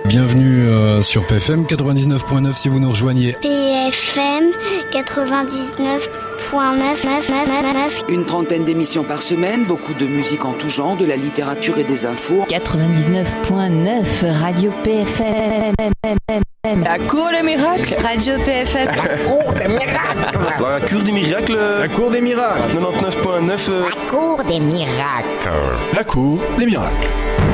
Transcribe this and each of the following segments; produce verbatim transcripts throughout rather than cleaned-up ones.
Bienvenue euh, sur P F M quatre-vingt-dix-neuf point neuf si vous nous rejoignez. P F M quatre-vingt-dix-neuf point neuf. Une trentaine d'émissions par semaine, beaucoup de musique en tout genre, de la littérature et des infos. quatre-vingt-dix-neuf point neuf Radio P F M. La Cour des Miracles. Radio P F M. La Cour des Miracles. La Cour des Miracles. La Cour des Miracles. quatre-vingt-dix-neuf point neuf. Euh... La Cour des Miracles. La Cour des Miracles.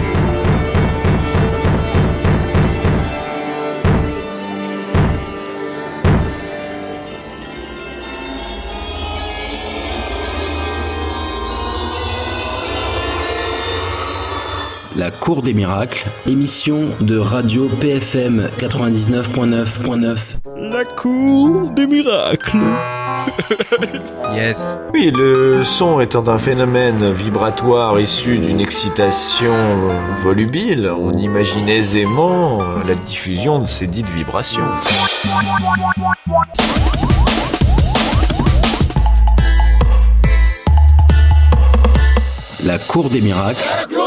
La Cour des Miracles, émission de radio P F M quatre-vingt-dix-neuf point neuf point neuf. La Cour des Miracles. Yes. Oui, le son étant un phénomène vibratoire issu d'une excitation volubile, on imagine aisément la diffusion de ces dites vibrations. La Cour des Miracles.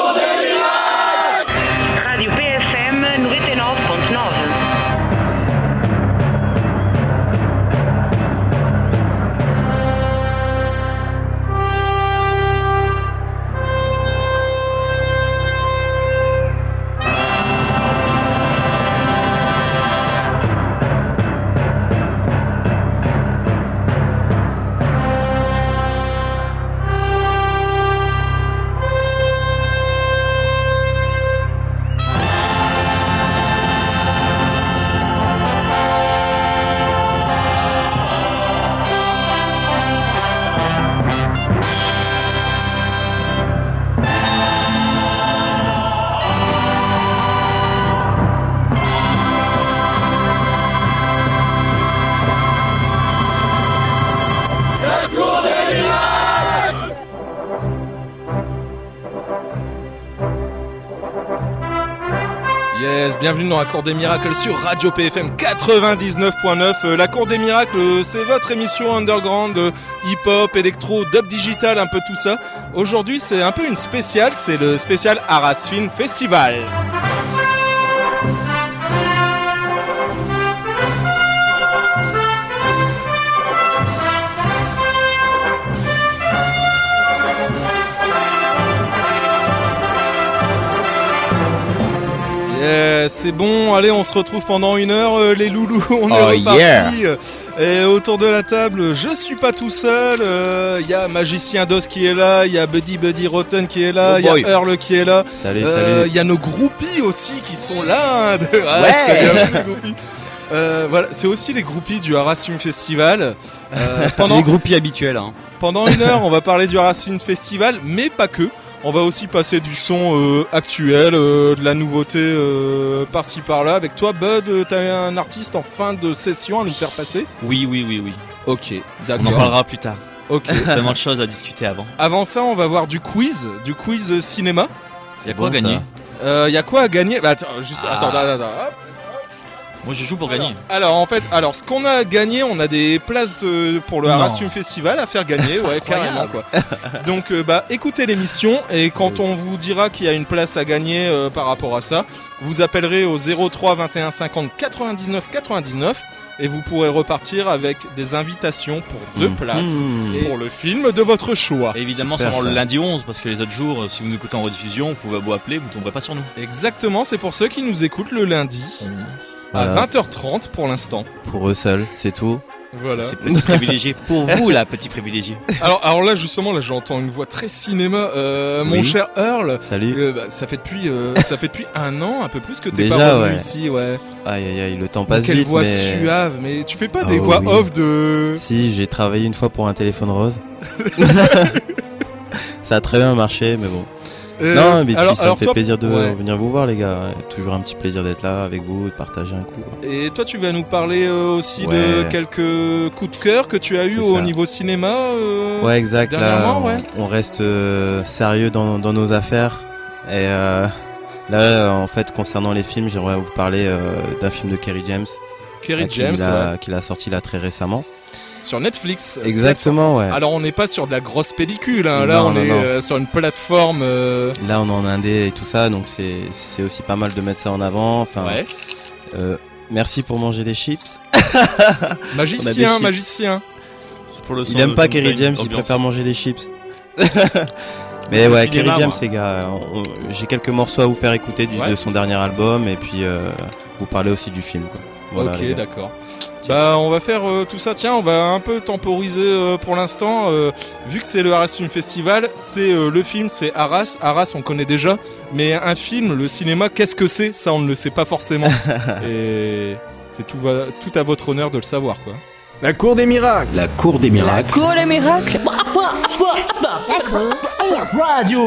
Bienvenue dans la Cour des Miracles sur Radio P F M quatre-vingt-dix-neuf point neuf. Euh, la Cour des Miracles, euh, c'est votre émission underground, euh, hip-hop, électro, dub digital, un peu tout ça. Aujourd'hui, c'est un peu une spéciale, c'est le spécial Arras Film Festival. Yeah, c'est bon, allez, on se retrouve pendant une heure, euh, les loulous, on oh est reparti. Yeah. Et autour de la table, je suis pas tout seul, il euh, y a Magicien Dos qui est là, il y a Buddy Buddy Rotten qui est là, il oh y a Earl qui est là, salut, euh, salut. Il y a nos groupies aussi qui sont là. Ah, ouais. Salut, les groupies. Euh, voilà, c'est aussi les groupies du Arras Film Festival. Euh, pendant... C'est les groupies habituels. Hein. Pendant une heure, on va parler du Arras Film Festival, mais pas que. On va aussi passer du son euh, actuel, euh, de la nouveauté euh, par-ci par-là. Avec toi, Bud, euh, t'as un artiste en fin de session à nous faire passer ? Oui, oui, oui, oui. Ok, d'accord. On en parlera plus tard. Ok. Tellement de choses à discuter avant. Avant ça, on va voir du quiz, du quiz cinéma. Il y a quoi bon, à gagner ? Il euh, y a quoi à gagner ? Bah, attends, juste, ah. attends, attends, attends. Hop. Moi je joue pour gagner. Alors, alors en fait, alors ce qu'on a gagné, on a des places de, pour le Arras Film Festival à faire gagner, ouais, carrément quoi. Donc euh, bah écoutez l'émission et quand on vous dira qu'il y a une place à gagner euh, par rapport à ça, vous appellerez au zéro trois vingt et un cinquante quatre-vingt-dix-neuf quatre-vingt-dix-neuf et vous pourrez repartir avec des invitations pour deux mmh. places mmh. pour le film de votre choix. Et évidemment, c'est le lundi onze parce que les autres jours, si vous nous écoutez en rediffusion, vous pouvez vous appeler, vous ne tomberez pas sur nous. Exactement, c'est pour ceux qui nous écoutent le lundi. Mmh. À voilà. vingt heures trente pour l'instant. Pour eux seuls, c'est tout. Voilà. C'est petit privilégié. Pour vous là, petit privilégié. Alors, alors là justement, là j'entends une voix très cinéma. Euh, oui. Mon cher Earl. Salut. Euh, bah, ça fait depuis, euh, ça fait depuis un an, un peu plus que t'es Déjà, pas revenu ouais. ici, ouais. Aïe aïe aïe, le temps passe Quelle vite. Quelle voix mais... suave, mais tu fais pas des oh, voix oui. off de. Si, j'ai travaillé une fois pour un téléphone rose. Ça a très bien marché, mais bon. Euh, non, mais alors, puis ça alors me fait toi, plaisir de ouais. venir vous voir, les gars. Toujours un petit plaisir d'être là avec vous et de partager un coup. Et toi, tu vas nous parler euh, aussi ouais. de quelques coups de cœur que tu as eu au niveau cinéma. Euh, ouais, exact. Là, on, ouais. on reste euh, sérieux dans, dans nos affaires. Et euh, là, en fait, concernant les films, j'aimerais vous parler euh, d'un film de Kerry James. Kerry là, James, qu'il a, ouais. qu'il a sorti là très récemment. sur Netflix. Exactement, ouais. Alors on n'est pas sur de la grosse pellicule, hein. Là non, on non, est non. Euh, sur une plateforme. Euh... Là on est en indé et tout ça, donc c'est, c'est aussi pas mal de mettre ça en avant. Enfin, ouais. euh, merci pour manger des chips. Magicien, des chips. magicien. C'est pour le son Il aime de pas John Kerry Wayne, James, il ambiance. préfère manger des chips. Mais Le ouais, cinéma, Kerry James, moi. les gars, on- on- j'ai quelques morceaux à vous faire écouter du, Ouais. de son dernier album et puis euh, vous parler aussi du film, quoi. Voilà, les Ok, gars. d'accord. Bah, on va faire euh, tout ça. Tiens, on va un peu temporiser euh, pour l'instant. Euh, vu que c'est le Arras Film Festival, c'est euh, le film, c'est Arras. Arras, on connaît déjà. Mais un film, le cinéma, qu'est-ce que c'est ? Ça, on ne le sait pas forcément. Et c'est tout, va, tout à votre honneur de le savoir, quoi. La cour des miracles. La cour des miracles. La cour des miracles. Radio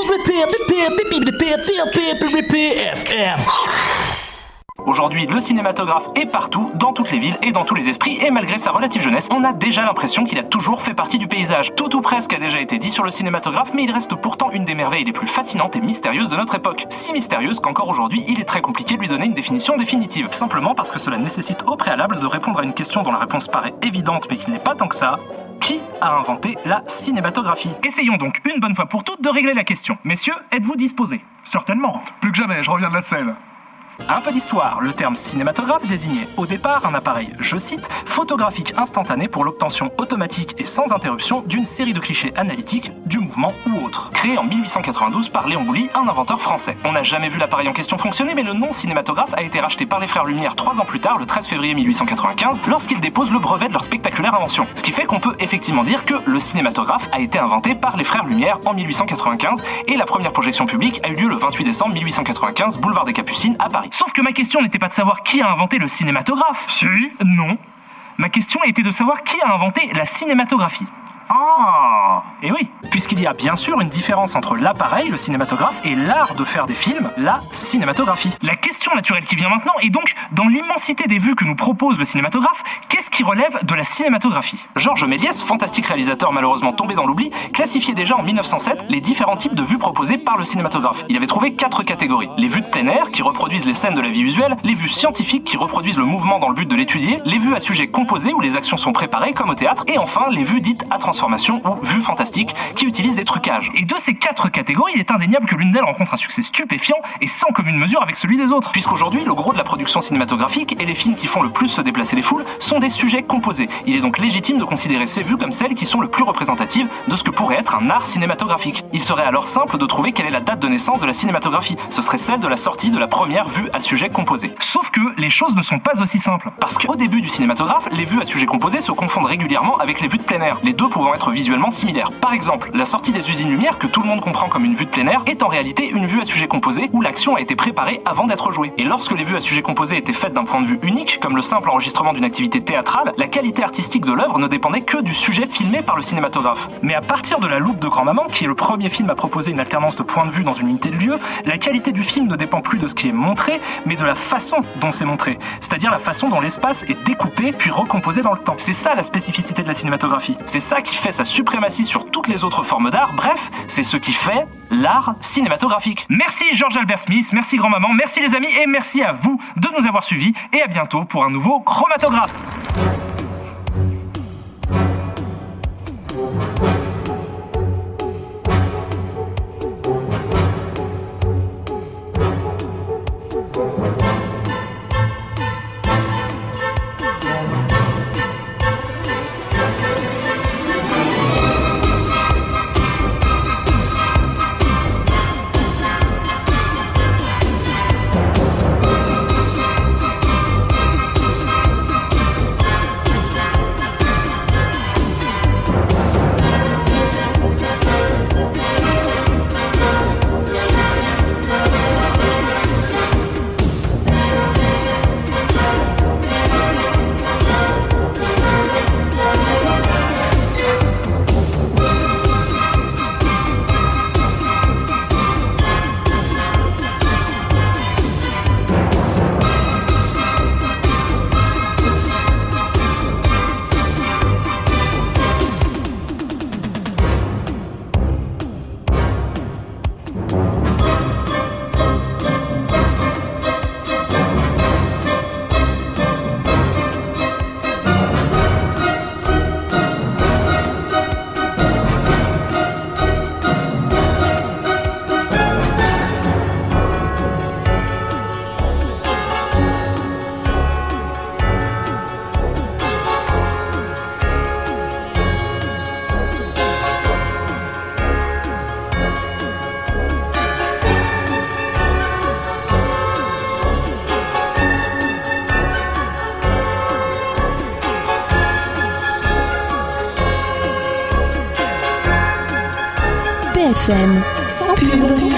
F M. Aujourd'hui, le cinématographe est partout, dans toutes les villes et dans tous les esprits, et malgré sa relative jeunesse, on a déjà l'impression qu'il a toujours fait partie du paysage. Tout ou presque a déjà été dit sur le cinématographe, mais il reste pourtant une des merveilles les plus fascinantes et mystérieuses de notre époque. Si mystérieuse qu'encore aujourd'hui, il est très compliqué de lui donner une définition définitive. Simplement parce que cela nécessite au préalable de répondre à une question dont la réponse paraît évidente, mais qui n'est pas tant que ça. Qui a inventé la cinématographie ? Essayons donc une bonne fois pour toutes de régler la question. Messieurs, êtes-vous disposés ? Certainement. Plus que jamais, je reviens de la selle. Un peu d'histoire. Le terme cinématographe désignait au départ un appareil, je cite, photographique instantané pour l'obtention automatique et sans interruption d'une série de clichés analytiques, du mouvement ou autre. Créé en mille huit cent quatre-vingt-douze par Léon Bouly, un inventeur français. On n'a jamais vu l'appareil en question fonctionner, mais le nom cinématographe a été racheté par les frères Lumière trois ans plus tard, le treize février mille huit cent quatre-vingt-quinze, lorsqu'ils déposent le brevet de leur spectaculaire invention. Ce qui fait qu'on peut effectivement dire que le cinématographe a été inventé par les frères Lumière en mille huit cent quatre-vingt-quinze et la première projection publique a eu lieu le vingt-huit décembre mille huit cent quatre-vingt-quinze, boulevard des Capucines à Paris. Sauf que ma question n'était pas de savoir qui a inventé le cinématographe. Si. Non. Ma question était de savoir qui a inventé la cinématographie. Ah, et oui, puisqu'il y a bien sûr une différence entre l'appareil, le cinématographe, et l'art de faire des films, la cinématographie. La question naturelle qui vient maintenant est donc, dans l'immensité des vues que nous propose le cinématographe, qu'est-ce qui relève de la cinématographie ? Georges Méliès, fantastique réalisateur malheureusement tombé dans l'oubli, classifiait déjà en mille neuf cent sept les différents types de vues proposées par le cinématographe. Il avait trouvé quatre catégories. Les vues de plein air, qui reproduisent les scènes de la vie usuelle, les vues scientifiques, qui reproduisent le mouvement dans le but de l'étudier, les vues à sujet composé, où les actions sont préparées, comme au théâtre, et enfin, les vues dites à transformation ou vues fantastiques qui utilisent des trucages. Et de ces quatre catégories, il est indéniable que l'une d'elles rencontre un succès stupéfiant et sans commune mesure avec celui des autres. Puisqu'aujourd'hui, le gros de la production cinématographique et les films qui font le plus se déplacer les foules sont des sujets composés. Il est donc légitime de considérer ces vues comme celles qui sont le plus représentatives de ce que pourrait être un art cinématographique. Il serait alors simple de trouver quelle est la date de naissance de la cinématographie. Ce serait celle de la sortie de la première vue à sujet composé. Sauf que les choses ne sont pas aussi simples. Parce qu'au début du cinématographe, les vues à sujet composé se confondent régulièrement avec les vues de plein air, les deux pouvant être visuellement similaires. Par exemple, la sortie des usines Lumière, que tout le monde comprend comme une vue de plein air, est en réalité une vue à sujet composé où l'action a été préparée avant d'être jouée. Et lorsque les vues à sujet composé étaient faites d'un point de vue unique, comme le simple enregistrement d'une activité théâtrale, la qualité artistique de l'œuvre ne dépendait que du sujet filmé par le cinématographe. Mais à partir de La Loupe de Grand-Maman, qui est le premier film à proposer une alternance de point de vue dans une unité de lieu, la qualité du film ne dépend plus de ce qui est montré, mais de la façon dont c'est montré. C'est-à-dire la façon dont l'espace est découpé puis recomposé dans le temps. C'est ça la spécificité de la cinématographie. C'est ça qui fait sa suprématie sur toutes les autres formes d'art. Bref, c'est ce qui fait l'art cinématographique. Merci George Albert Smith, merci grand-maman, merci les amis et merci à vous de nous avoir suivis et à bientôt pour un nouveau chromatographe. F M, sans pub.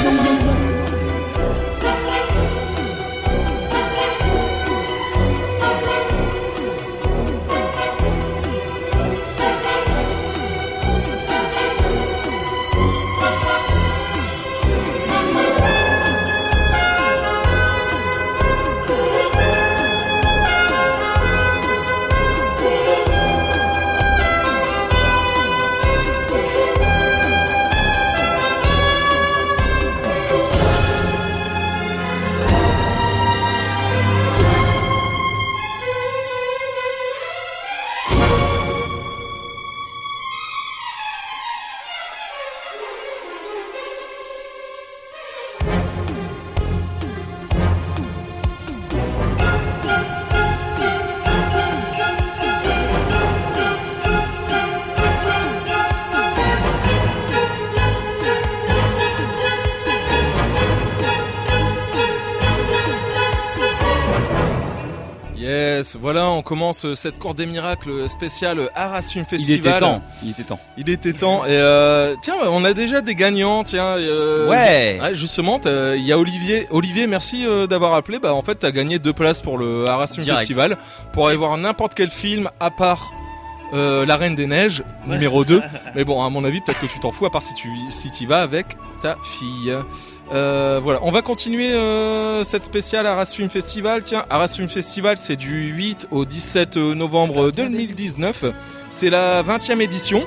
Voilà, on commence cette cour des miracles spéciale Arras Film Festival. Il était temps. Il était temps. Il était temps. Et euh, tiens, on a déjà des gagnants. Tiens. Euh, ouais. ouais. Justement, il y a Olivier. Olivier, merci euh, d'avoir appelé. Bah en fait, t'as gagné deux places pour le Arras Film Direct. Festival pour aller voir n'importe quel film à part euh, La Reine des Neiges numéro deux. Mais bon, à mon avis, peut-être que tu t'en fous à part si tu si t'y vas avec ta fille. Euh, voilà, on va continuer euh, cette spéciale Arras Film Festival. Tiens, Arras Film Festival, c'est du huit au dix-sept novembre deux mille dix-neuf. C'est la vingtième édition.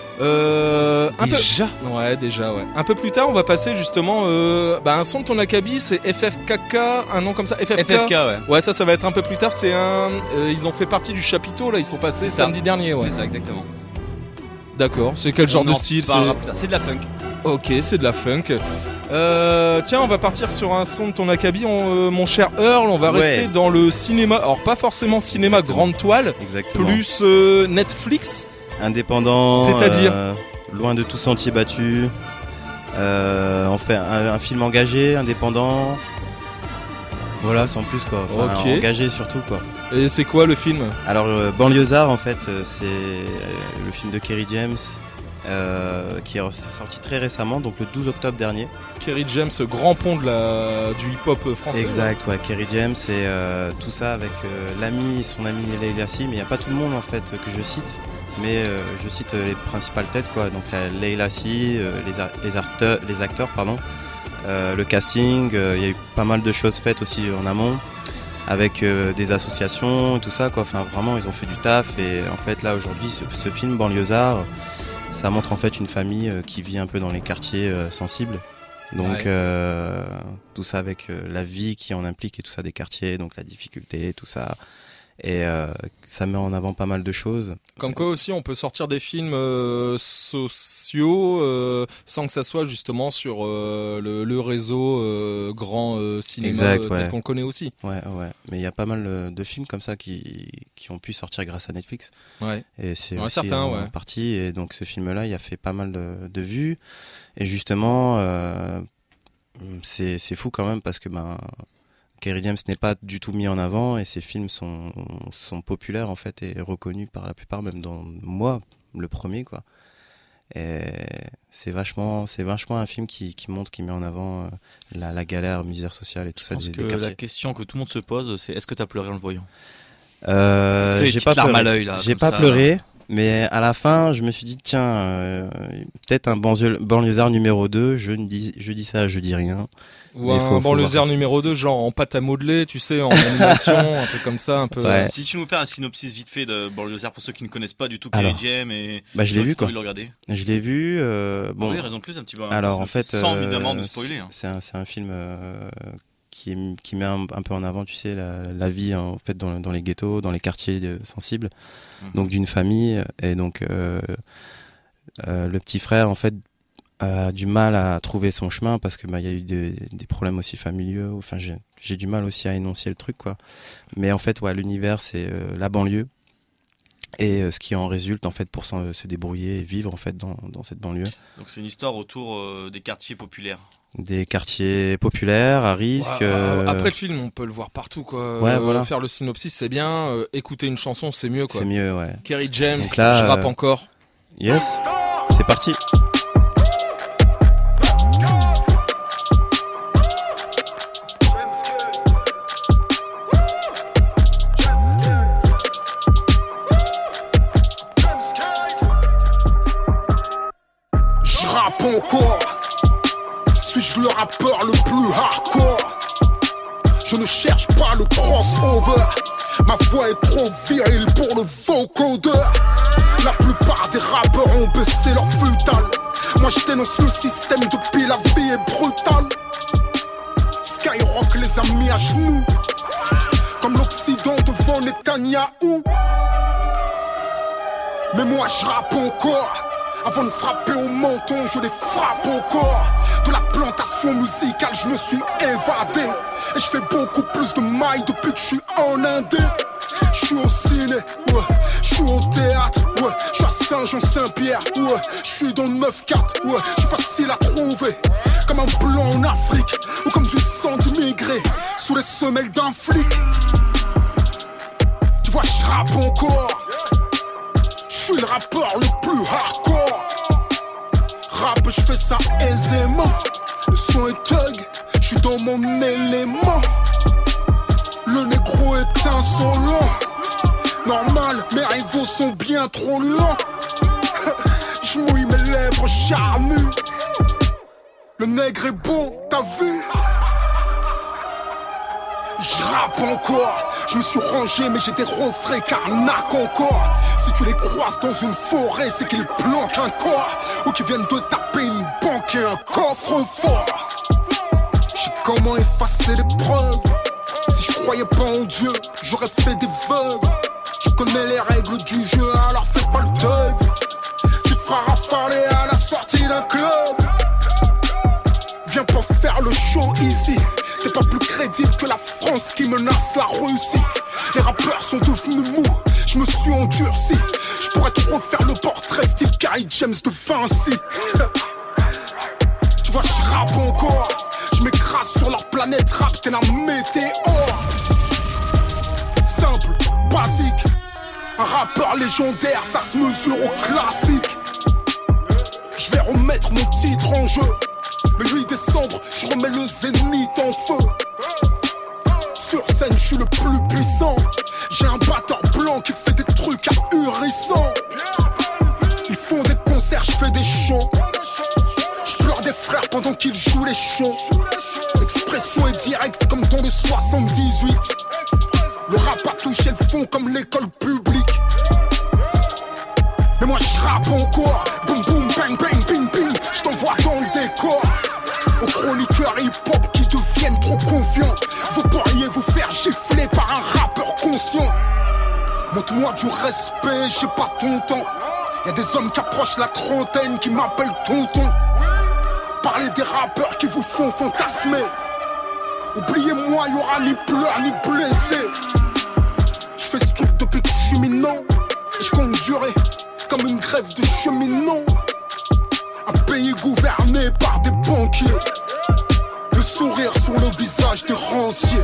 Euh, déjà un peu... Ouais, déjà, ouais. Un peu plus tard, on va passer justement euh, bah, un son de ton acabit, c'est F F K K, un nom comme ça. F F K, F F K, ouais. Ouais, ça, ça va être un peu plus tard. C'est un. Euh, ils ont fait partie du chapiteau, là, ils sont passés samedi dernier, ouais. C'est ça, exactement. D'accord, c'est quel genre on de style c'est... c'est de la funk. Ok, c'est de la funk. Euh, tiens, on va partir sur un son de ton acabit, on, euh, mon cher Earl. On va ouais. rester dans le cinéma. Alors, pas forcément cinéma Exactement. grande toile, Exactement. plus euh, Netflix. Indépendant. C'est-à-dire euh, loin de tout sentier battu. Euh, on fait un, un film engagé, indépendant. Voilà, sans plus quoi. Enfin, okay. Engagé surtout quoi. Et c'est quoi le film ? Alors, euh, Banlieusard en fait, euh, c'est euh, le film de Kerry James. Euh, qui est sorti très récemment, donc le douze octobre dernier. Kerry James, grand pont de la, du hip-hop français. Exact, ouais, Kerry James et euh, tout ça avec euh, l'ami, son ami Leila Si, mais il n'y a pas tout le monde en fait que je cite, mais euh, je cite euh, les principales têtes quoi, donc la, Leila Si, euh, les, a- les, acteurs, les acteurs, pardon, euh, le casting, il euh, y a eu pas mal de choses faites aussi en amont. Avec euh, des associations, tout ça quoi, enfin vraiment ils ont fait du taf et en fait là aujourd'hui ce, ce film Banlieusard, ça montre en fait une famille euh, qui vit un peu dans les quartiers euh, sensibles. Donc ouais. euh, tout ça avec euh, la vie qui en implique et tout ça des quartiers, donc la difficulté, tout ça. Et euh, ça met en avant pas mal de choses. Comme quoi aussi on peut sortir des films euh, sociaux euh, sans que ça soit justement sur euh, le, le réseau euh, grand euh, cinéma exact, euh, ouais. tel qu'on le connaît aussi. Ouais, ouais. Mais il y a pas mal de films comme ça qui, qui ont pu sortir grâce à Netflix. Ouais. Et c'est ouais, aussi certain, en ouais. partie. Et donc ce film-là, il a fait pas mal de, de vues. Et justement, euh, c'est, c'est fou quand même parce que ben, Kerry James n'est pas du tout mis en avant et ses films sont, sont populaires en fait et reconnus par la plupart, même dans moi, le premier quoi. Et c'est vachement, c'est vachement un film qui, qui montre, qui met en avant euh, la, la galère, misère sociale et tout ça. Je pense des, que des la question que tout le monde se pose, c'est est-ce que t'as pleuré en le voyant ? Euh, Est-ce que j'ai pas pleuré. À l'œil, là, j'ai comme pas ça, pleuré, là. Mais à la fin, je me suis dit tiens, euh, peut-être un banlieue- banlieusard numéro deux. Je ne dis, je dis ça, je dis rien. Ou un banlieusard numéro deux, genre en pâte à modeler, tu sais, en animation, un truc comme ça, un peu. Ouais. Si tu nous fais un synopsis vite fait de Banlieusard pour ceux qui ne connaissent pas du tout Kerry James et. Bah je l'ai vu quoi. Le regarder. Je l'ai vu. Euh, bon. Oui, raison de plus un petit peu. Alors en fait, sans euh, évidemment nous spoiler. Hein. C'est un, c'est un film euh, qui, est, qui met un, un peu en avant, tu sais, la, la vie en fait dans, dans les ghettos, dans les quartiers euh, sensibles, mm-hmm. donc d'une famille et donc euh, euh, le petit frère en fait. A du mal à trouver son chemin parce que bah il y a eu des, des problèmes aussi familiaux. Enfin j'ai j'ai du mal aussi à énoncer le truc quoi. Mais en fait ouais l'univers c'est euh, la banlieue et euh, ce qui en résulte en fait pour s'en, se débrouiller et vivre en fait dans dans cette banlieue. Donc c'est une histoire autour euh, des quartiers populaires. Des quartiers populaires à risque. Ouais, euh... Après le film on peut le voir partout quoi. Ouais, euh, voilà. Faire le synopsis c'est bien, euh, écouter une chanson c'est mieux quoi. C'est mieux ouais. Kerry James, donc là, je rappe euh... encore. Yes. C'est parti. encore? Suis-je le rappeur le plus hardcore? Je ne cherche pas le crossover. Ma voix est trop virile pour le vocodeur. La plupart des rappeurs ont baissé leur futal. Moi je dénonce le système depuis la vie est brutale. Skyrock les a mis à genoux, comme l'Occident devant Netanyahou. Mais moi je rappe encore. Avant de frapper au menton, je les frappe au corps. De la plantation musicale, je me suis évadé. Et je fais beaucoup plus de mailles depuis que je suis en Indé. Je suis au ciné, ouais. Je suis au théâtre, ouais. Je suis à Saint-Jean-Saint-Pierre, ouais. Je suis dans le neuf quatre, ouais. Je suis facile à trouver, comme un blanc en Afrique, ou comme du sang d'immigré sous les semelles d'un flic. Tu vois, je rappe encore. Je suis le rappeur le plus hardcore. Rap, je fais ça aisément. Le son est thug, je suis dans mon élément. Le négro est insolent. Normal, mes rivaux sont bien trop lents. Je mouille mes lèvres charnues. Le nègre est beau, t'as vu? Je rappe encore, je me suis rangé mais j'ai des refrains carnac encore. Si tu les croises dans une forêt, c'est qu'ils planquent un corps, ou qu'ils viennent de taper une banque et un coffre-fort. J'sais comment effacer les preuves. Si je croyais pas en Dieu, j'aurais fait des veuves. Tu connais les règles du jeu, alors fais pas le thug. Tu te feras rafaler à la sortie d'un club. Viens pas faire le show ici. T'es pas plus crédible que la France qui menace la Russie. Les rappeurs sont devenus mous, je me suis endurci. Je pourrais te refaire le portrait style Gary James de Vinci. Tu vois, je rappe encore. Je m'écrase sur leur planète rap, t'es la météore. Simple, basique. Un rappeur légendaire, ça se mesure au classique. Je vais remettre mon titre en jeu. Le huit décembre, je remets le zénith en feu. Sur scène, je suis le plus puissant. J'ai un batteur blanc qui fait des trucs ahurissants. Ils font des concerts, je fais des shows. Je pleure des frères pendant qu'ils jouent les shows. L'expression est directe comme dans le soixante-dix-huit. Le rap a touché le fond comme l'école publique. Mais moi je rappe encore. Boum boum bang bang bing bing. Je t'envoie dans le décor. Aux chroniqueurs hip-hop qui deviennent trop confiants. Vous pourriez vous faire gifler par un rappeur conscient. Montre-moi du respect, j'ai pas ton temps. Y'a des hommes qui approchent la trentaine qui m'appellent tonton. Parlez des rappeurs qui vous font fantasmer. Oubliez-moi, y'aura ni pleurs ni blessés. J'fais ce truc depuis que je suis minant. Et j'compte durer comme une grève de cheminot. Un pays gouverné par des banquiers. Le sourire sur le visage des rentiers.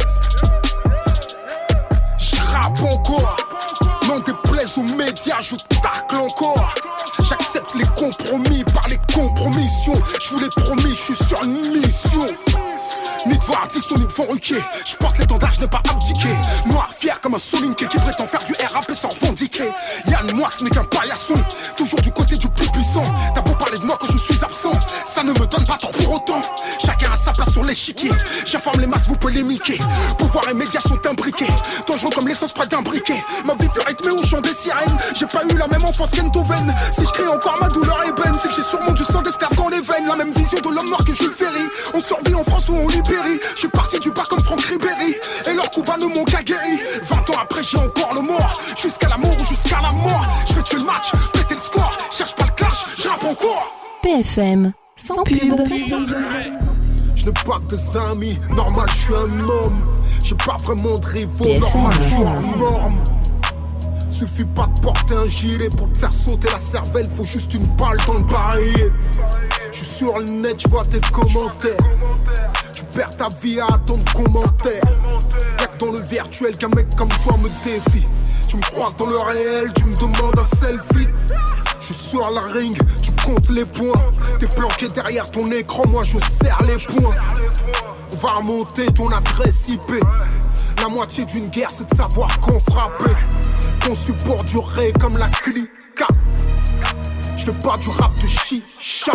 J'rappe encore. N'en déplaise aux médias, je tacle encore. J'accepte les compromis par les compromissions. Je vous l'ai promis, je suis sur une mission. Ni devant Ardisson, ni devant Ruquier. Je porte l'étendard, je n'ai pas abdiqué. Noir, fier comme un Solinké qui prétend faire du rap et s'en revendiquer. Yann, moi, ce n'est qu'un paillasson. Toujours du côté du plus puissant. T'as beau parler de moi quand je suis absent, ça ne me donne pas tort pour autant. Chacun a sa place sur l'échiquier. J'informe les masses, vous polémiquer. Pouvoir et médias sont imbriqués. Dangereux comme l'essence près d'un briquet. Ma vie fut rythmée au chant des sirènes. J'ai pas eu la même enfance qu'Enthoven. Si je crie encore ma douleur ébène, c'est que j'ai sûrement du sang d'esclave dans les veines. La même vision de l'homme noir que Jules Ferry. On survit en France ou on libère. Je suis parti du bas comme Franck Ribéry. Et leurs coups bas ne m'ont qu'à guéri. Vingt ans après j'ai encore le mort. Jusqu'à l'amour ou jusqu'à la mort. Je vais tuer le match, péter le score. Cherche pas le clash, je rappe encore. P F M, sans pub. Je n'ai pas que des amis, normal je suis un homme. J'ai pas vraiment de rivaux, normal je suis en norme. Suffit pas de porter un gilet pour te faire sauter la cervelle. Faut juste une balle dans le barillet. Je suis sur le net, je vois tes commentaires. Tu perds ta vie à attendre commentaires. Y'a que dans le virtuel qu'un mec comme toi me défie. Tu me croises dans le réel, tu me demandes un selfie. Je suis sur la ring, tu comptes les points. T'es planqué derrière ton écran, moi je serre les poings. On va remonter ton adresse I P. La moitié d'une guerre c'est de savoir qu'on frappait. Conçu pour durer comme la clica. Je fais pas du rap de chicha.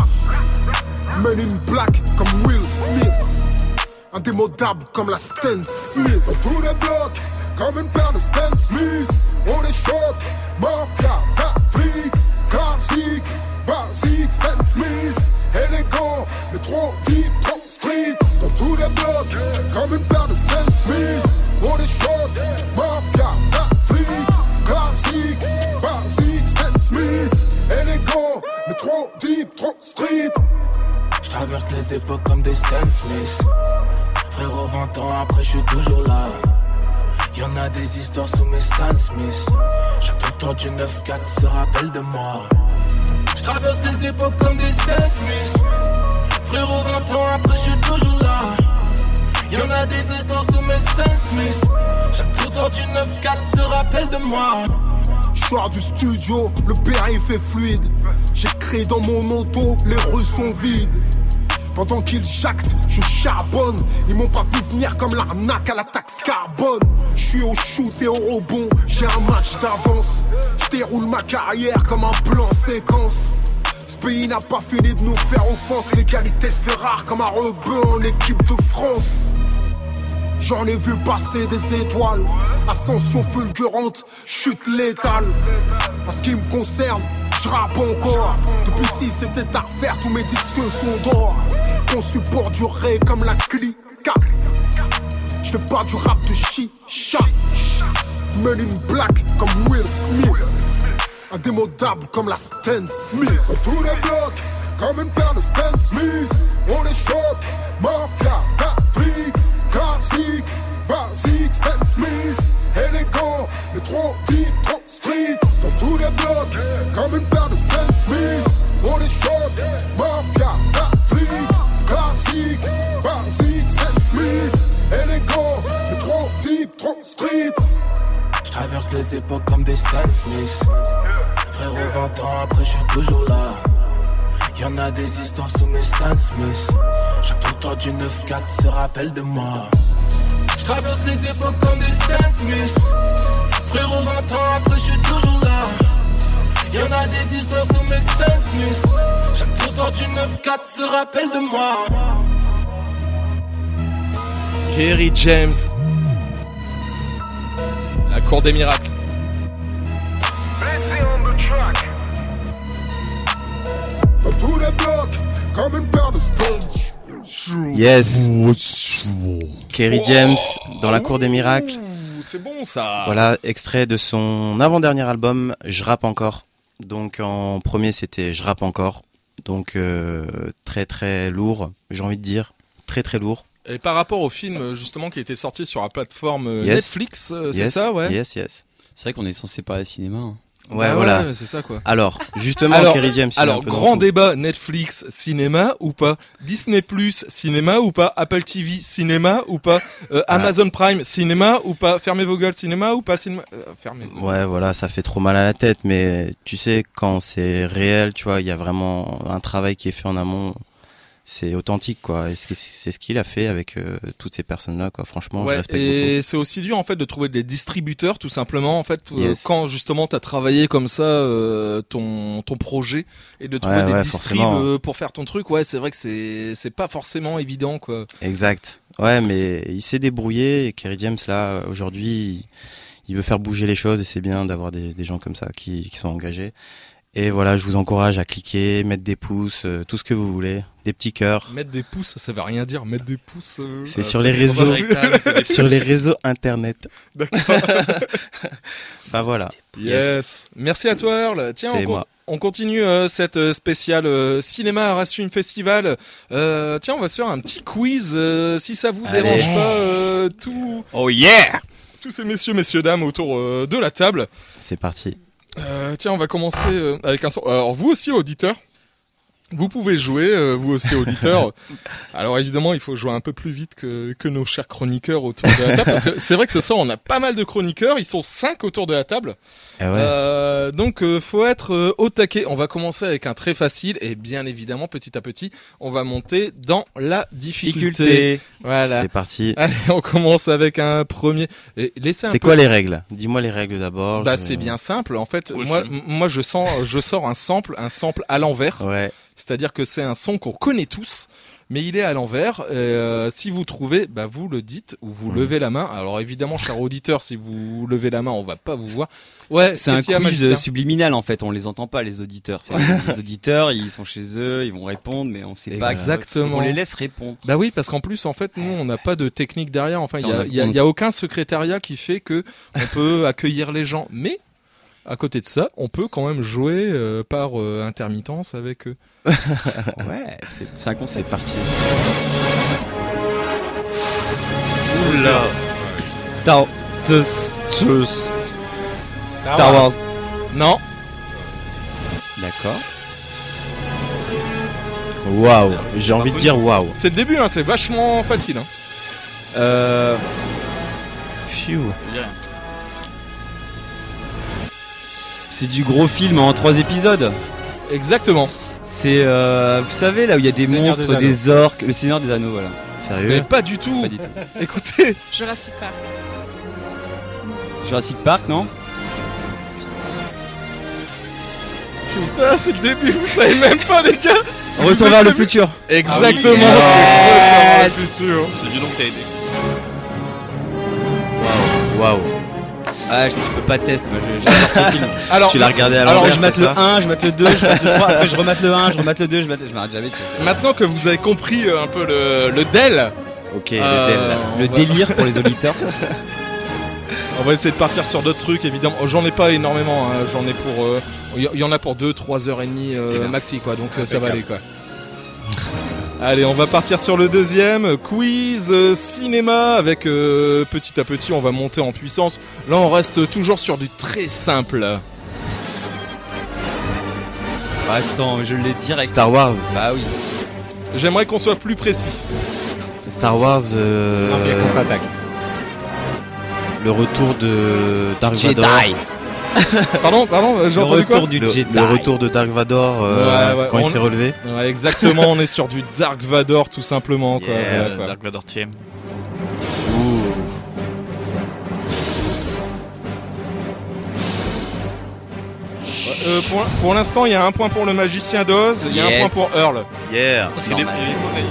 Men in black comme Will Smith. Indémodable comme la Stan Smith. On fout les blocs comme une paire de Stan Smith. On les choque, mafia, d'Afrique, classique, basique, Stan Smith. Élégant, mais trop deep, trop street. Dans tous les blocs comme une paire de Stan Smith. On les choque, mafia, d'Afrique, classique, basique, Stan Smith. Élégant, mais trop deep, trop street. Je traverse les époques comme des Stan Smith. Frérot, vingt ans après, je suis toujours là. Y'en a des histoires sous mes Stan Smith. Chaque trottoir du neuf quatre se rappelle de moi. Je traverse les époques comme des Stan Smith. Frérot, vingt ans après, je suis toujours là. Y'en a des histoires sous mes Stan Smith. Chaque trottoir du neuf quatre se rappelle de moi. Je sors du studio, le périph' est fluide. J'écris dans mon auto, les rues sont vides. Pendant qu'ils jactent, je charbonne. Ils m'ont pas vu venir comme l'arnaque à la taxe carbone. Je suis au shoot et au rebond, j'ai un match d'avance. Je déroule ma carrière comme un plan séquence. Ce pays n'a pas fini de nous faire offense. L'égalité se fait rare comme un rebeu en équipe de France. J'en ai vu passer des étoiles. Ascension fulgurante, chute létale. En ce qui me concerne, je rappe encore. Depuis si c'était à refaire, tous mes disques sont d'or. Conçu pour durer comme la clica. Je fais pas du rap de chicha. Men in black comme Will Smith. Indémodable comme la Stan Smith. On fout les blocs comme une paire de Stan Smith. On les choque, mafia d'Afrique. Classique, basique, Stan Smith. Élégant, mais trop deep, trop street. Dans tous les blocs, comme une paire de Stan Smith. On les choque, mafia d'Afrique. Classique, basique, Stan Smith. Élégant, mais trop deep, trop street. Je traverse les époques comme des Stan Smith. Frérot, vingt ans après, je suis toujours là. Y'en a des histoires sous mes Stan Smith. Chaque trottoir du neuf quatre se rappelle de moi. Je traverse les époques comme des Stan Smith. Frérot, vingt ans après, je suis toujours là. Y'en a des histoires sous mes Stan Smith. Chaque trottoir du neuf quatre se rappelle de moi. Kerry James. La cour des miracles. Dans tous les blocs, comme une paire de stones. Yes. Kerry James dans la cour des miracles. C'est bon ça. Voilà, extrait de son avant-dernier album, Je rappe encore. Donc en premier c'était Je rappe encore. Donc euh, très très lourd, j'ai envie de dire. Très très lourd. Et par rapport au film justement qui était sorti sur la plateforme yes. Netflix, c'est yes. ça, ouais. Yes, yes. C'est vrai qu'on est censé parler cinéma. Hein. Ouais, bah voilà. Ouais, c'est ça quoi. Alors, justement, alors, Kerry James. Alors, grand débat, Netflix, cinéma ou pas? Disney Plus, cinéma ou pas? Apple T V, cinéma ou pas? euh, ah. Amazon Prime, cinéma ou pas? Fermez vos gueules, cinéma ou pas? Cinéma... Euh, fermez. Ouais, voilà, ça fait trop mal à la tête, mais tu sais, quand c'est réel, tu vois, il y a vraiment un travail qui est fait en amont. C'est authentique, quoi. Et c'est ce qu'il a fait avec euh, toutes ces personnes-là, quoi. Franchement, ouais, je respecte et beaucoup. c'est aussi dur, en fait, de trouver des distributeurs, tout simplement, en fait, yes. quand justement t'as travaillé comme ça euh, ton ton projet et de trouver ouais, des ouais, distribs euh, pour faire ton truc. Ouais, c'est vrai que c'est c'est pas forcément évident, quoi. Exact. Ouais, mais il s'est débrouillé. Et Kerry James, là, aujourd'hui, il veut faire bouger les choses et c'est bien d'avoir des, des gens comme ça qui qui sont engagés. Et voilà, je vous encourage à cliquer, mettre des pouces, euh, tout ce que vous voulez, des petits cœurs. Mettre des pouces, ça veut rien dire. Mettre des pouces. Euh, c'est euh, sur les réseaux, sur les réseaux internet. D'accord. Bah voilà. Yes. yes. Merci à toi, Earl. Tiens, on, con- on continue euh, cette spéciale euh, cinéma Arras Film Festival. Euh, tiens, on va se faire un petit quiz, euh, si ça vous Allez. dérange pas, euh, tout. Oh yeah. Tous ces messieurs, messieurs, dames autour euh, de la table. C'est parti. Euh, tiens, on va commencer euh, avec un son. Alors, vous aussi, auditeurs, Vous pouvez jouer, euh, vous aussi auditeurs. Alors évidemment, il faut jouer un peu plus vite que, que nos chers chroniqueurs autour de la table, parce que c'est vrai que ce soir, on a pas mal de chroniqueurs. Ils sont cinq autour de la table. Ah ouais. Euh, donc, euh, faut être euh, au taquet. On va commencer avec un très facile, et bien évidemment, petit à petit, on va monter dans la difficulté. Difficulté. Voilà. C'est parti. Allez, on commence avec un premier. Et laissez un c'est peu... quoi les règles? Dis-moi les règles d'abord. Bah, je... c'est bien simple. En fait, Cool, moi, ça. m- moi, je sens, je sors un sample, un sample à l'envers. Ouais. C'est-à-dire que c'est un son qu'on connaît tous, mais il est à l'envers. Et, euh, si vous trouvez, bah vous le dites ou vous Mmh. levez la main. Alors évidemment, cher auditeur, si vous levez la main, on va pas vous voir. Ouais, c'est un qu'est-ce qu'il y a, quiz magicien subliminal en fait, on les entend pas les auditeurs. C'est les auditeurs, ils sont chez eux, ils vont répondre, mais on sait pas. Exactement. On les laisse répondre. Bah oui, parce qu'en plus, en fait, nous, on n'a pas de technique derrière. Enfin, il y a, Attends, il y a- on- il y a aucun secrétariat qui fait que on peut accueillir les gens. Mais à côté de ça, on peut quand même jouer euh, par euh, intermittence avec eux. Ouais, c'est, c'est un concept. C'est parti. Oula. Star. Star, Star Wars. Non. D'accord. Waouh. J'ai envie de dire waouh. C'est le début, hein, c'est vachement facile. Hein. Euh. Phew. C'est du gros film en trois épisodes. Exactement. C'est, euh, vous savez, là où il y a des Seigneur monstres, des Anneaux. des orques, le Seigneur des Anneaux, voilà. Sérieux? Mais pas du tout. Pas du tout. Écoutez. Jurassic Park. Jurassic Park, non? Putain, c'est le début, vous savez même pas, les gars. Retour vers le futur. Exactement, Ah oui, c'est yes. Retour vers le futur. C'est du nom que t'as aidé. Waouh. Waouh. Ah, je, je peux pas tester, moi je- j'adore ce film. Alors, Tu l'as regardé à Alors l'envers, je mate c'est le ça un, je mate le deux, je mate le trois, après je remate le un, je remate le deux, je mate, je m'arrête jamais. tu sais. Maintenant que vous avez compris euh, un peu le, le D E L, Ok, Euh, le del. on Le va- délire pour les auditeurs. on va essayer de partir sur d'autres trucs, évidemment. Oh, j'en ai pas énormément, hein. J'en ai pour... euh, Il y, y en a pour deux trois heures et demie euh, C'est bien. maxi, quoi, donc euh, ça va aller, quoi. Allez, on va partir sur le deuxième quiz euh, cinéma avec euh, petit à petit on va monter en puissance. Là on reste toujours sur du très simple. Bah, attends, je l'ai direct. Star Wars. Bah oui. J'aimerais qu'on soit plus précis. Star Wars. Euh... Empire contre-attaque. Le retour de Dark Jedi. Vador. Pardon, pardon, euh, j'ai Le entendu quoi retour du Le, Jedi. le retour de Dark Vador euh, Ouais, ouais, quand on- il s'est relevé. Ouais, exactement, on est sur du Dark Vador tout simplement, quoi. Yeah, Voilà, quoi. Dark Vador T M. Euh, pour pour l'instant, il y a un point pour le magicien d'Oz, il y a un Yes. point pour Earl. Yeah. Parce qu'il est- Normal. il est mauvais.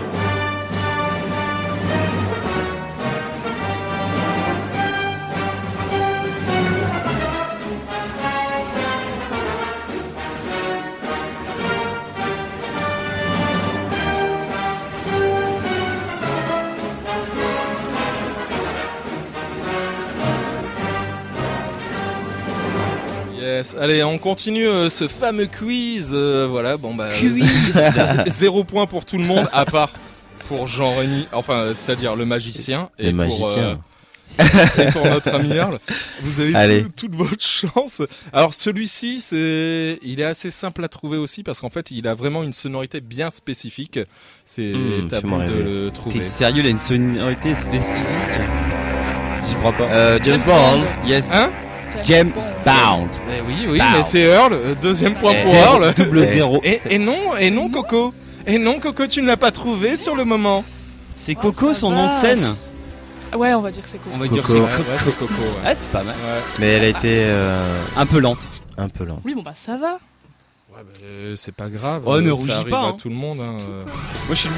Yes. Allez, on continue euh, ce fameux quiz. euh, voilà, bon bah. Quiz. z- Zéro point pour tout le monde, à part pour Jean-Rémy, enfin, euh, c'est-à-dire le magicien. Le et pour, magicien. euh, et pour notre ami Earl. Vous avez Allez. tout- toute votre chance. Alors celui-ci, c'est, il est assez simple à trouver aussi parce qu'en fait, il a vraiment une sonorité bien spécifique. C'est Mmh, à fais-moi vous de rêver. le trouver. T'es sérieux, il a une sonorité spécifique. J'y crois pas. Euh, James James Bond. Bond. Yes. Hein James Bond. Eh oui, oui, Bow. mais c'est Earl. euh, Deuxième point pour Zéro, Earl. double zéro. Et, et non, et non, Coco. Et non, Coco, tu ne l'as pas trouvé sur le moment. C'est Coco son nom de scène. Ouais, on va dire que c'est cool. On va dire que Coco. c'est Ouais, Coco. ouais, c'est Coco. Ouais. Ah, c'est pas mal. Ouais. Mais elle a été euh, Un peu lente. un peu lente. Oui, bon bah ça va. Ouais, bah, euh, c'est pas grave. Oh, ne euh, rougis ça arrive pas, à hein. tout le monde. Hein, euh. Moi, je suis.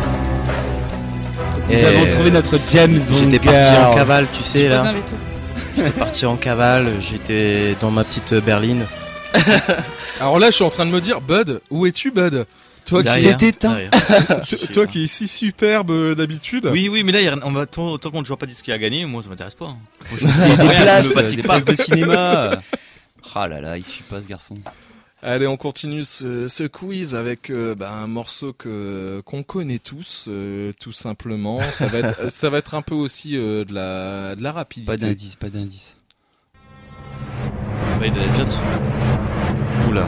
Nous Et avons trouvé notre James Bond. J'étais parti en cavale, tu sais Je pose un là. veto. J'étais parti en cavale, j'étais dans ma petite berline. Alors là, je suis en train de me dire, Bud, où es-tu, Bud? Toi qui s'est éteint. Toi qui est si superbe d'habitude. Oui, oui, mais là, il y a- on va tant, tant qu'on ne joue pas dit ce qui a gagné, moi ça m'intéresse pas. Moi, je C'est des rien, places, je me fatigue des pas. places de cinéma. Ah là là, il suit pas ce garçon. Allez, on continue ce, ce quiz avec euh, bah, un morceau que qu'on connaît tous, euh, tout simplement. Ça va être, ça va être un peu aussi euh, de la de la rapidité. Pas d'indice, pas d'indice. Bah, Indiana Jones. Oula.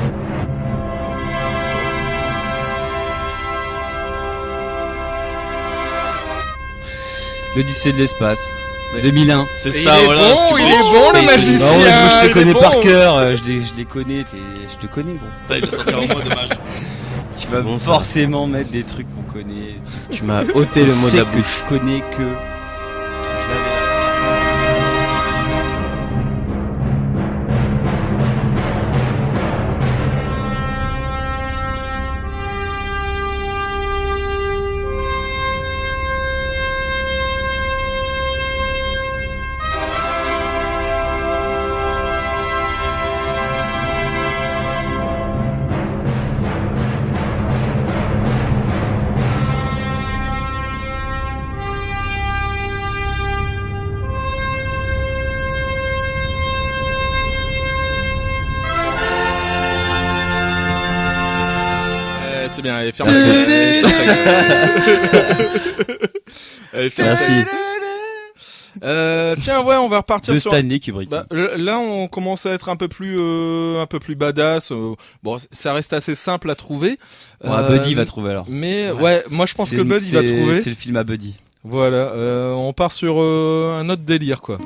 L'Odyssée de l'espace. deux mille un. C'est Et ça, il est voilà. bon, ce qui il me- est bon, le Et- magicien. Bah ouais, moi je il te est connais bon. par cœur, euh, je les, je les connais, t'es- je te connais gros. Putain, il va sortir en moi, dommage. Tu vas Bon, ça. forcément mettre des trucs qu'on connaît. des trucs- Tu m'as ôté le Je mot de sais la que bouche. je connais que. Euh, c'est bien, allez, ferme ta gueule. Allez, ferme ta gueule. Allez, ferme ta Merci. gueule. Euh, tiens, ouais, on va repartir De sur. Stanley Kubrick. Bah, le- là, on commence à être un peu plus, euh, un peu plus badass. euh, bon, c- ça reste assez simple à trouver. Bon, ah, Buddy va trouver alors. Mais ouais, moi je pense C'est que le- Buddy va c'est- trouver. C'est le film à Buddy. Voilà, euh, on part sur euh, un autre délire, quoi.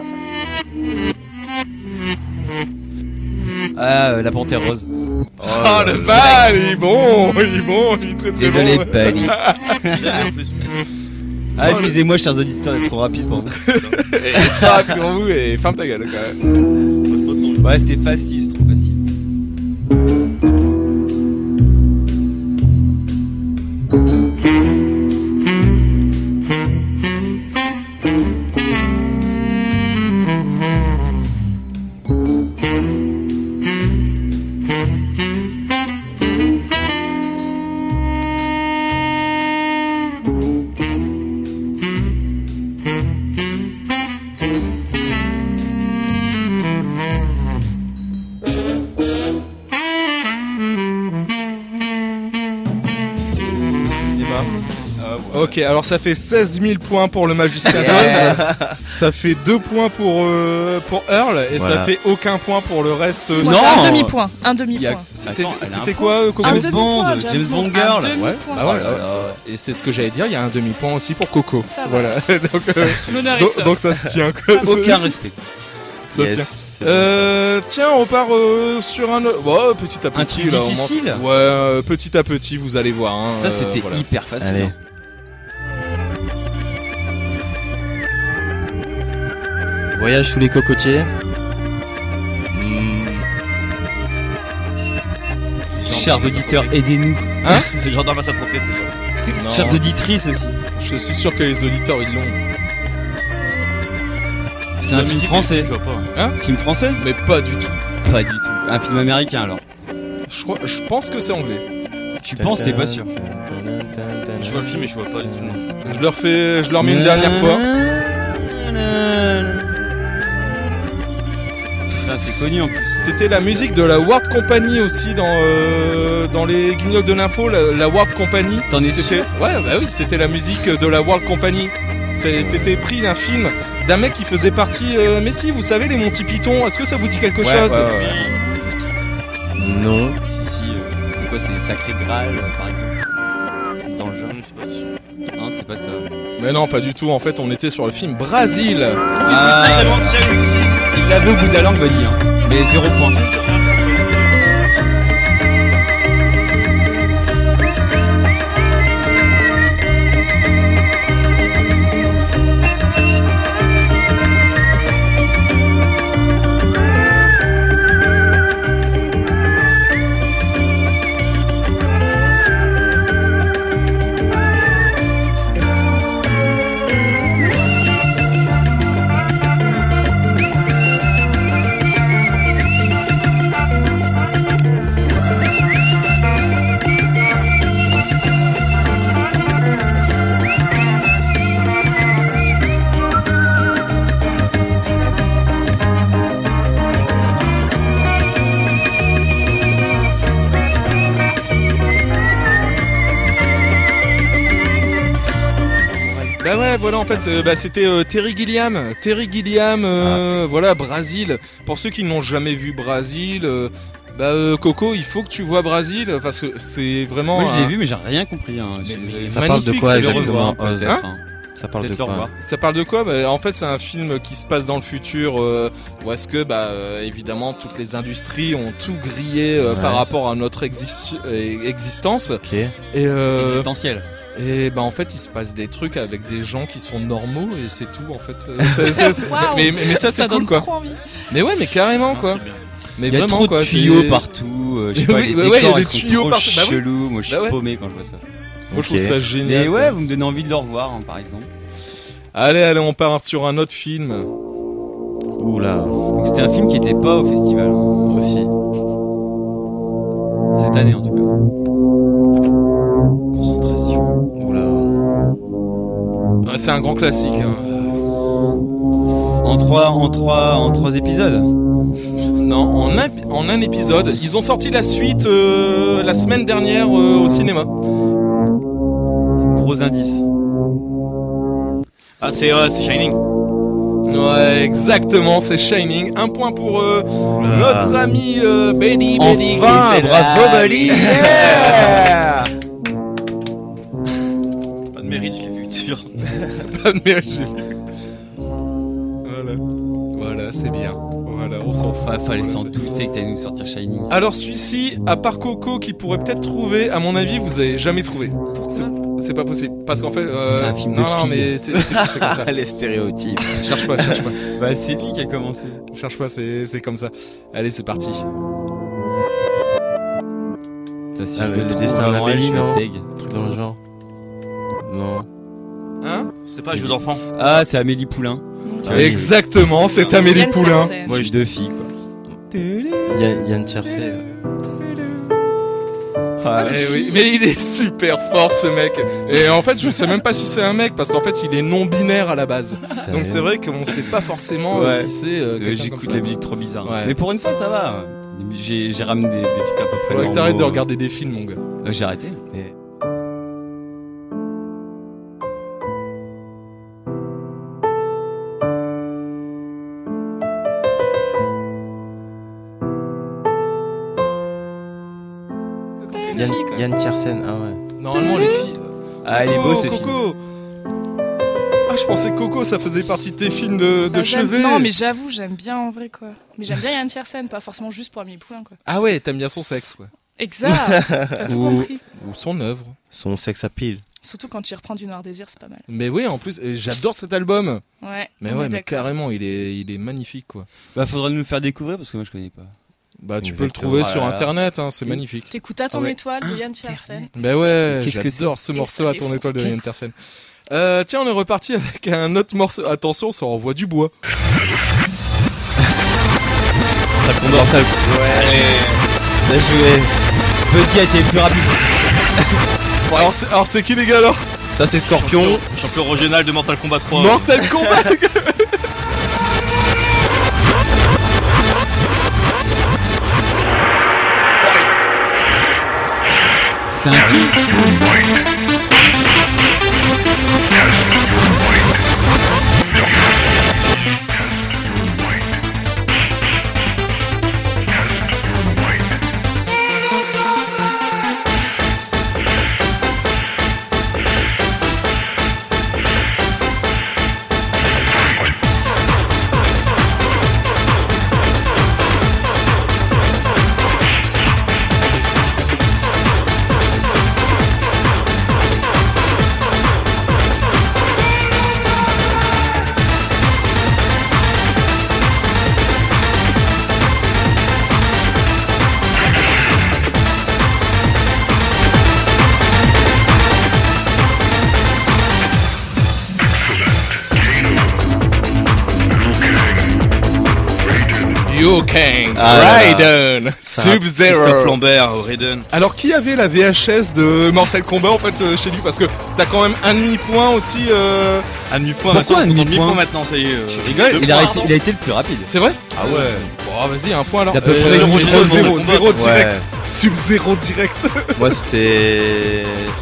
Ah, euh, la Panthère Rose. Oh, le bal, il est bon, il est bon, il est très très Désolé, bon. Buddy. Je l'avais en plus, mais- Ah, excusez-moi, chers auditeurs, d'être trop rapide pour vous. Et très rapide pour vous et ferme ta gueule, quand même. Ouais, c'était facile, c'est trop facile. Ok, alors ça fait seize mille points pour le magicien Yes. d'Oz. Ça fait deux points pour, euh, pour Earl et Voilà. ça fait aucun point pour le reste. Moi, Non. j'ai un demi-point. Un Il y a- demi-point. C'était Attends, elle a un c'était point. quoi, euh, Coco Un James demi-point, Bond, James James Bond. Bond Girl. Un demi-point. Ouais, bah ouais, euh, et c'est ce que j'allais dire, il y a un demi-point aussi pour Coco. Ça va. Voilà, donc, euh, L'honneur est donc, sauf. donc ça se tient. Quoi. Aucun respect. Ça Yes. tient. C'est bon, Euh, tiens, on part euh, sur un autre. Ouais, petit à petit. Un truc là, on difficile. monte. Ouais, euh, petit à petit, vous allez voir. Hein, Ça, euh, c'était voilà. hyper facile. Allez. Voyage sous les cocotiers. Hmm. Chers auditeurs, aidez-nous. Hein Les gendarmes à sa propriété, déjà. Non, Chères auditrices aussi. je suis sûr que les auditeurs ils l'ont. C'est un La film musique, français. Je vois pas. Hein Film français? Mais pas du tout. Pas du tout. Un film américain alors. Je, crois, je pense que c'est anglais. Tu penses, t'es pas sûr. Je vois le film, mais je vois pas du tout le nom. Je leur fais, je leur mets une dernière fois. Putain, c'est connu en plus. C'était la musique de la Ward Company aussi dans euh, dans les Guignols de l'info, la, la Ward Company. T'en es C'était, sûr? ouais, bah oui, c'était la musique de la Ward Company. C'est- C'était pris d'un film d'un mec qui faisait partie. euh, mais si, vous savez les Monty Python. Est-ce que ça vous dit quelque Ouais, chose? ouais, ouais, ouais. Non. Si, si, euh, c'est quoi? C'est Sacré Graal euh, par exemple. Dans le genre. Non, c'est pas sûr. Non, c'est pas ça. Mais non, pas du tout. En fait, on était sur le film Brasil. Ah, C'est bon, j'ai vu aussi. il l'avait au bout de la langue, Buddy. Hein. Mais zéro point. Bah ouais, voilà, en fait, euh, bah, c'était euh, Terry Gilliam. Terry Gilliam, euh, ah. voilà, Brésil. Pour ceux qui n'ont jamais vu Brésil, euh, bah euh, Coco, il faut que tu vois Brésil parce que c'est vraiment. Moi, je l'ai un... vu, mais j'ai rien compris. Hein. Mais, mais ça parle de quoi exactement hein hein Ça parle de quoi Ça parle de quoi bah, en fait, c'est un film qui se passe dans le futur euh, où est-ce que, bah, euh, évidemment, toutes les industries ont tout grillé euh, ouais. par rapport à notre exi- existence. Ok. Et, euh, existentiel. Et bah en fait il se passe des trucs avec des gens qui sont normaux et c'est tout en fait. c'est, c'est, c'est... Wow. mais, mais, mais ça c'est ça cool donne quoi. Trop envie. Mais ouais mais carrément quoi. Mais il y a vraiment, trop quoi, de tuyaux c'est... partout. Euh, je sais pas, oui, les ouais, décors ouais, y a des ils sont tuyaux trop partout. chelous. Bah oui. Moi je suis bah ouais. paumé quand je vois ça. Moi okay. je trouve ça génial. Mais ouais, vous me donnez envie de le revoir hein, par exemple. Allez allez on part sur un autre film. Oula. Donc c'était un film qui était pas au festival hein, aussi. Cette année en tout cas. Concentration. Oula. Ah, c'est un grand classique. Hein. En trois, en trois, en trois épisodes. Non, en un, en un épisode. Ils ont sorti la suite euh, la semaine dernière euh, au cinéma. Gros indice. Ah, c'est, euh, c'est Shining. Ouais, exactement, c'est Shining. Un point pour euh, notre ami euh, Betty. Betty enfin, bravo Betty. Yeah. Pas de mérite, je l'ai vu, sûr. Pas de mérite, je l'ai vu. Voilà, voilà, c'est bien. Voilà, on s'en fout. Ah, fallait voilà, s'en c'est... douter que t'allais nous sortir Shining. Alors celui-ci, à part Coco qui pourrait peut-être trouver, à mon avis, vous avez jamais trouvé. C'est, c'est pas possible. Parce qu'en fait, euh... c'est un film non, de non, filles. mais c'est, c'est, c'est comme ça. Les stéréotypes. Cherche pas, cherche pas. Bah c'est lui qui a commencé. Cherche pas, c'est, c'est comme ça. Allez, c'est parti. T'as si ah, je le trouve dessin vraiment Amélie, je non deg. Un truc dans le genre. Non. Hein? C'est pas un jeu d'enfant. Ah, c'est Amélie Poulain. Ah, exactement, c'est Amélie Yann Poulain. Tiersen. Moi, j'ai deux filles quoi. Yann, Yann Tiersen. Euh... Ah, eh oui, mais il est super fort ce mec. Et en fait, je ne sais même pas si c'est un mec parce qu'en fait, il est non binaire à la base. Ça Donc va. c'est vrai qu'on sait pas forcément ouais. si c'est. Euh, c'est j'écoute la musique trop bizarre. Ouais. Mais pour une fois, ça va. J'ai, j'ai ramené des, des trucs à peu près. Faudrait que t'arrêtes de regarder des films, mon gars. Euh, j'ai arrêté. Et... Yann, Yann Tiersen, ah ouais. Normalement, les filles. Ah, il est beau ce film. Coco. Ah, je pensais que Coco, ça faisait partie de tes films de, de bah, chevet. Non, mais j'avoue, j'aime bien en vrai quoi. Mais j'aime bien Yann Tiersen, pas forcément juste pour Amélie Poulain quoi. Ah ouais, t'aimes bien son sexe, quoi. Exact. T'as tout Ou- compris. Ou son œuvre. Son sex appeal. Surtout quand il reprend du Noir Désir, c'est pas mal. Mais oui, en plus, euh, j'adore cet album. Ouais. Mais on ouais, est mais d'accord. carrément, il est, il est magnifique, quoi. Bah, faudrait nous le faire découvrir parce que moi, je connais pas. Bah, tu Exactement. peux le trouver sur Voilà. internet, hein, c'est magnifique. T'écoutes à ton Ah ouais. étoile de Yann Tiersen. Bah ouais, Qu'est-ce que j'adore ce Et morceau ça à ton défonce. étoile de Yann Qu'est-ce- Tiersen. Euh, tiens, on est reparti avec un autre morceau. Attention, ça envoie du bois. Mortal. Ouais. Bien joué. Petit a été plus rapide. Bon, alors, c'est, alors c'est qui les gars alors? Ça c'est Scorpion. Champion, champion régional de Mortal Kombat trois. Mortal Kombat. C'est un film. Liu Kang, Ah là là. Raiden, Sub-Zero. Christophe Lambert, Raiden. Alors qui avait la V H S de Mortal Kombat en fait euh, chez lui? Parce que t'as quand même un demi-point aussi. Euh... Un demi-point Pourquoi maintenant. un c'est ton demi-point demi-point maintenant, ça y est. euh, Tu rigoles, deux il a, points, été, pardon. il a été le plus rapide. C'est vrai? Ah ouais. Bon, vas-y, un point alors. T'as pas Euh, joué zéro, le zéro, jeu de zéro, Mortal zéro Kombat. direct. Ouais. Sub-Zero direct. Moi c'était.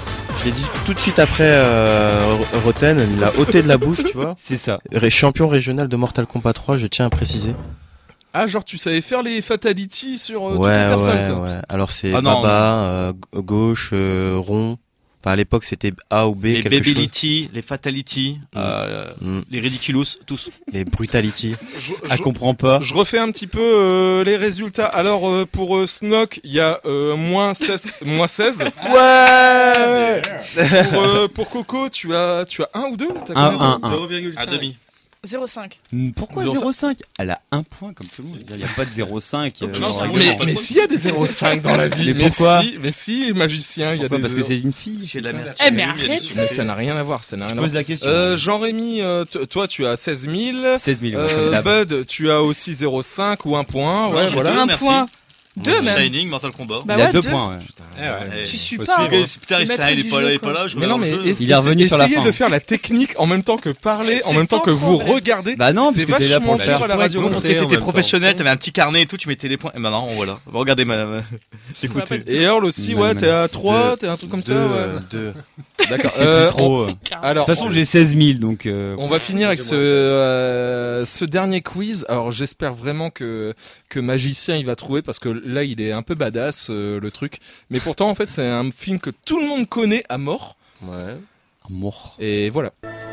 Je l'ai dit tout de suite après euh, Roten, il l'a ôté de la bouche, tu vois. C'est ça. Ré- champion régional de Mortal Kombat trois, je tiens à préciser. Ah, genre tu savais faire les fatalities sur euh, Ouais, toutes les personnes, ouais, quoi. ouais. Alors c'est Ah, non, Baba, euh, gauche, euh, rond. Enfin, à l'époque, c'était A ou B, Les quelque chose. Babylity, les Fatality, Mm. euh, Mm. les Ridiculous, tous. Les Brutality. Je, Ah, je- comprends pas. je refais un petit peu euh, les résultats. Alors euh, pour euh, Snock, il y a euh, moins seize. moins seize. Ouais. Pour, euh, pour Coco, tu as, tu as un ou deux T'as Un, combien, un, toi un. zéro virgule cinq. À demi. zéro virgule cinq. Pourquoi zéro zéro virgule cinq? Elle a un point comme tout le monde. Il n'y a pas de zéro virgule cinq. euh, Non, dans mais, le règlement. mais s'il y a des zéro virgule cinq dans la vie, Mais pourquoi si, mais si, magicien, il y a Pourquoi des Parce que zéros. c'est une fille. C'est de la ça merde. Eh, mais Il y a arrête. des- Mais ça n'a rien à voir, ça n'a Je rien à pose voir. la question. Euh, Jean-Rémy, euh, t- toi tu as seize mille. seize mille. ouais, Euh, comme d'hab. Bud, tu as aussi zéro virgule cinq ou un point. Non, Ouais, j'ai voilà. deux, Un merci. point. Deux même. Shining, Mortal Kombat. Bah Il a ouais, deux deux. points. ouais. Eh ouais. Tu suis Faut pas. suivre. hein. Putain, il Le maître il est du pas là, jeu, il est pas quoi. là, je Mais non, regarde mais le jeu. es- Il est revenu essa- sur la essayez fin. de faire la technique en même temps que parler, en C'est même temps ton que vous problème. regardez. Bah non, parce C'est que t'es là pour vachement le faire. dur à la radio. Quand monter en c'était même t'étais temps. professionnel, t'avais un petit carnet et tout, tu mettais les points. Et maintenant, voilà. Regardez ma. ma- va Écoutez. pas Et Earl aussi, Man, ouais, man. t'es à trois, Deux. t'es un truc comme ça, Deux, ouais. euh, deux. D'accord. C'est Euh, plus trop. on- euh. De C'est Alors, toute façon, j'ai seize mille, donc. euh, on va finir avec ce, euh, ce dernier quiz. Alors, j'espère vraiment que, que Magicien il va trouver parce que là, il est un peu badass, euh, le truc. Mais pourtant, en fait, c'est un film que tout le monde connaît à mort. Ouais. Amour. Et voilà.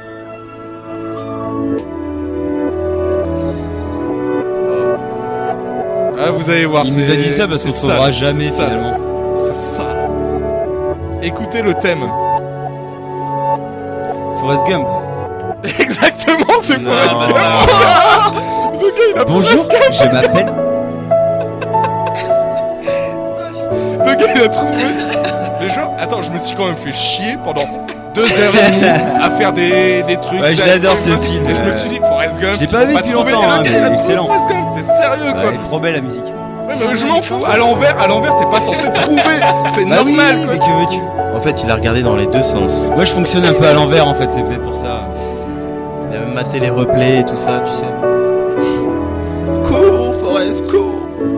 Ah, vous allez voir. Il c'est- nous a dit ça parce qu'on c'est se trouvera sale, jamais c'est sale. finalement. C'est ça. Écoutez le thème. Forrest Gump. Exactement, c'est Non. Forrest Gump. Le gars, il a Bonjour, Forrest Gump. je m'appelle. Le gars, il a trouvé. Les gens, attends, je me suis quand même fait chier pendant deux heures et demie à faire des, des trucs. Ouais, je ça, l'adore, et ce tout. film. Et je me euh, suis dit, Forrest Gump. je l'ai pas vu on va depuis trouver- longtemps, et le hein, gars, mais il a trouvé excellent. Forrest Gump, t'es sérieux Ouais, quoi. elle est trop belle la musique. Ouais, mais je m'en fous. À l'envers, à l'envers, t'es pas censé trouver. C'est Bah oui, normal quoi. mais que veux-tu? En fait, il a regardé dans les deux sens. Moi, je fonctionne un peu à l'envers en fait, c'est peut-être pour ça. Il a même maté les replays et tout ça, tu sais. Cours, Forrest, cours.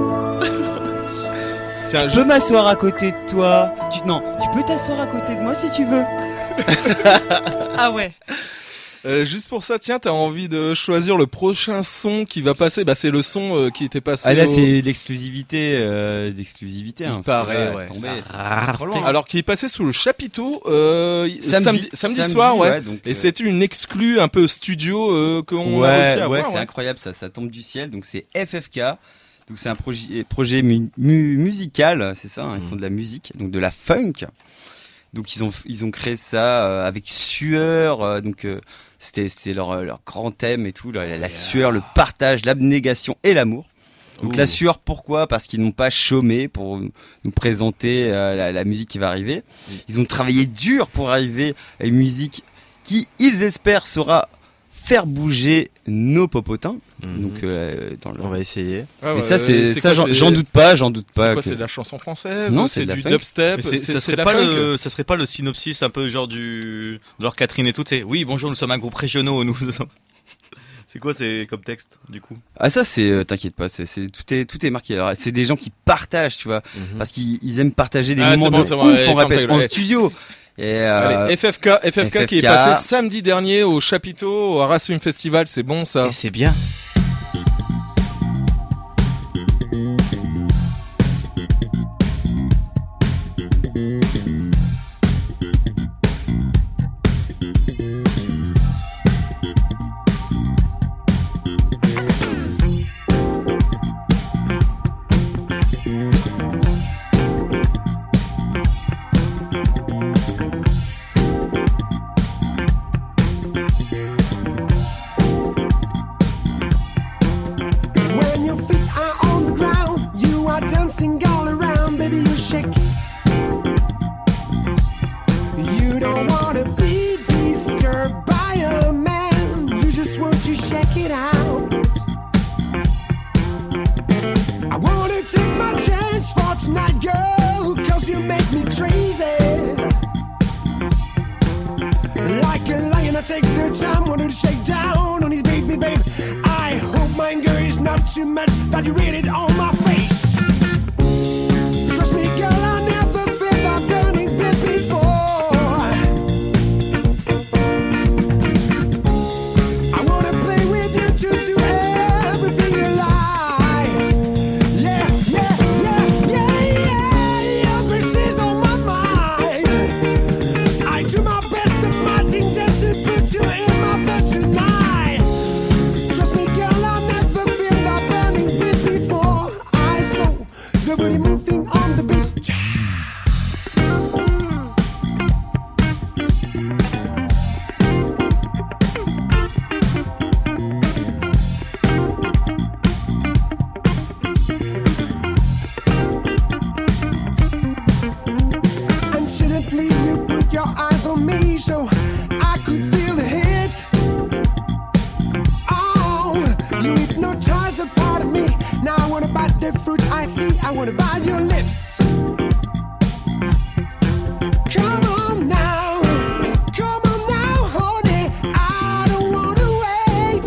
Tiens, Je peux m'asseoir à côté de toi. Tu... Non, tu peux t'asseoir à côté de moi si tu veux. Ah ouais. Euh, juste pour ça, tiens, t'as envie de choisir le prochain son qui va passer. Bah, c'est le son euh, qui était passé. Ah là, au- c'est l'exclusivité, euh, d'exclusivité. Il Hein, paraît, c'est- ouais. c'est tombé, c'est Ah, trop loin. Alors qui est passé sous le chapiteau euh, samedi, samedi, Samedi, soir, ouais. ouais, donc, Et euh, c'était une exclue un peu studio euh, qu'on ouais, a réussi à ouais, avoir. c'est ouais. incroyable, ça, ça tombe du ciel. Donc c'est F F K. Donc c'est un projet, projet mu- mu- musical, c'est ça. Hein, ils font de la musique, donc de la funk. Donc ils ont ils ont créé ça euh, avec sueur. euh, donc euh, c'était c'était leur leur grand thème et tout. La, la sueur, le partage, l'abnégation et l'amour. Donc Ouh. la sueur, pourquoi? Parce qu'ils n'ont pas chômé pour nous présenter euh, la, la musique qui va arriver. Ils ont travaillé dur pour arriver à une musique qui, ils espèrent, saura faire bouger nos popotins. Mhm. Donc euh, dans le... On va essayer. Ah Mais ouais, ça, c'est c'est ça, quoi, j'en, c'est- j'en doute pas, j'en doute C'est pas. quoi, que- c'est de la chanson française? Non, ou c'est c'est de la du funk. dubstep. Mais c'est- c'est- ça c'est serait de la pas funk. le, ça serait pas le synopsis un peu genre du, de leur Catherine et tout, tu sais. Oui, bonjour, nous sommes un groupe régionaux, nous sommes. C'est quoi, c'est comme texte, du coup? Ah ça c'est euh, t'inquiète pas, c'est, c'est tout est tout est marqué. Alors c'est des gens qui partagent, tu vois, Mhm. parce qu'ils ils aiment partager des Ah, moments c'est bon, de c'est bon, ouf, allez, on ferme ta répète gueule, en allez. studio. Et euh, Allez, F F K, F F K qui est F F K. passé samedi dernier au chapiteau, au Arasum Festival, c'est bon ça. Et c'est bien. When your feet are on the ground, you are dancing all around, baby, you shake. You don't want to be disturbed by a man, you just want to shake it out. I want to take my chance for tonight, girl, cause you make me crazy. Like a lion, I take the time, want to shake down on you, baby, baby. I hope my anger is not too much, that you read it on my face. Trust me, girl, I never felt that burning bliss before. so I could feel the hit. Oh, you hypnotize a part of me. Now I wanna bite the fruit I see. I wanna bite your lips. Come on now, come on now, honey. I don't wanna wait.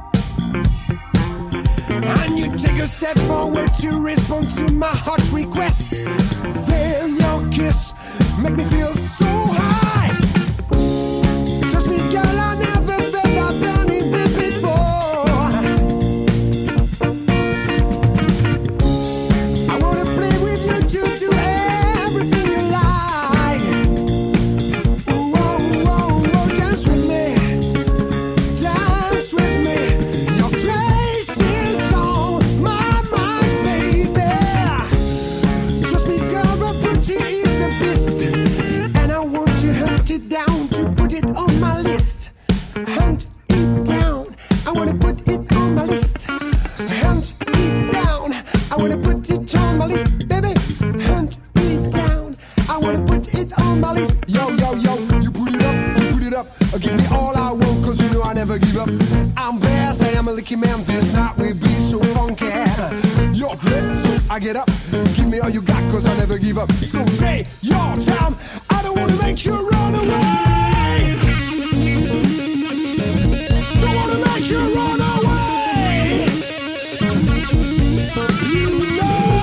And you take a step forward to respond to my hot request. Feel your kiss, make me feel so high. Trust me, girl, I never felt that burning bit before. I wanna play with you to do everything you like. Oh, oh, oh, oh, dance with me, dance with me. Your grace is on my mind, baby. Trust me, girl, but pretty is a beast, and I want to hunt it down to put it on my list. Hunt it down, I wanna put it on my list. Hunt it down, I wanna put it on my list, baby. Hunt it down, I wanna put it on my list. Yo, yo, yo, you put it up, you put it up. Uh, Give me all I want, cause you know I never give up. I'm blessed, I am a lucky man. This night will be so funky. You're great, so I get up. Give me all you got, cause I never give up. So take your time, I don't wanna make you run away. Don't wanna make you run away. You know,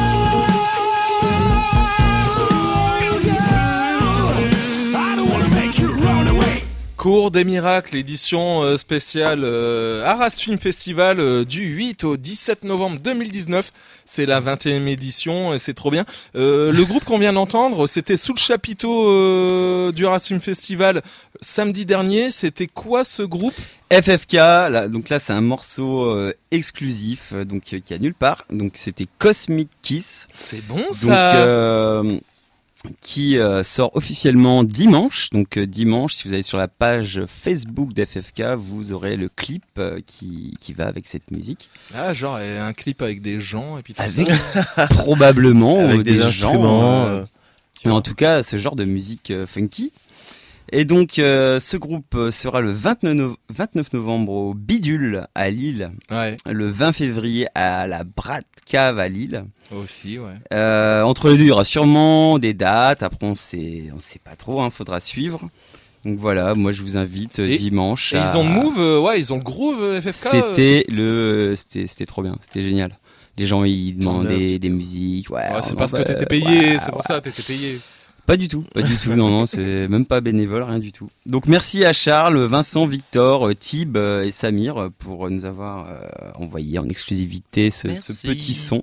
yeah. I don't wanna make you run away. Cours des miracles, édition euh, spéciale euh, Arras Film Festival euh, du huit au dix-sept novembre deux mille dix-neuf. C'est la vingt et unième édition et c'est trop bien. Euh, le groupe qu'on vient d'entendre, c'était sous le chapiteau euh, du Arras Film Festival samedi dernier. C'était quoi ce groupe ? F F K, là, donc là c'est un morceau euh, exclusif, euh, donc euh, qui a nulle part. Donc c'était Cosmic Kiss. C'est bon Donc ça. euh, qui euh, sort officiellement dimanche. Donc euh, dimanche, si vous allez sur la page Facebook d'F F K, vous aurez le clip euh, qui qui va avec cette musique. Ah, genre euh, un clip avec des gens et puis tout Avec ça. probablement Avec euh, des instruments, gens, euh, mais en tout cas ce genre de musique euh, funky. Et donc euh, ce groupe sera le vingt-neuf novembre au Bidule à Lille, Ouais. le vingt février à la Brat Cave à Lille. Aussi, ouais. Euh, entre les deux, il y aura sûrement des dates. Après, on sait, on sait pas trop. Hein, faudra suivre. Donc voilà, moi je vous invite Et- dimanche. Et à- ils ont Move, euh, ouais, ils ont Groove euh, F F K. euh. C'était le, c'était, c'était trop bien. C'était génial. Les gens ils demandaient Turn-up. des musiques. Ouais. Ouais, c'est on- parce que bah, t'étais payé, ouais, c'est pour ouais. ça, t'étais payé. Pas du tout, pas du tout. Non, non, c'est même pas bénévole, rien du tout. Donc merci à Charles, Vincent, Victor, euh, Thib euh, et Samir euh, pour nous avoir euh, envoyé en exclusivité ce, ce Merci. petit son.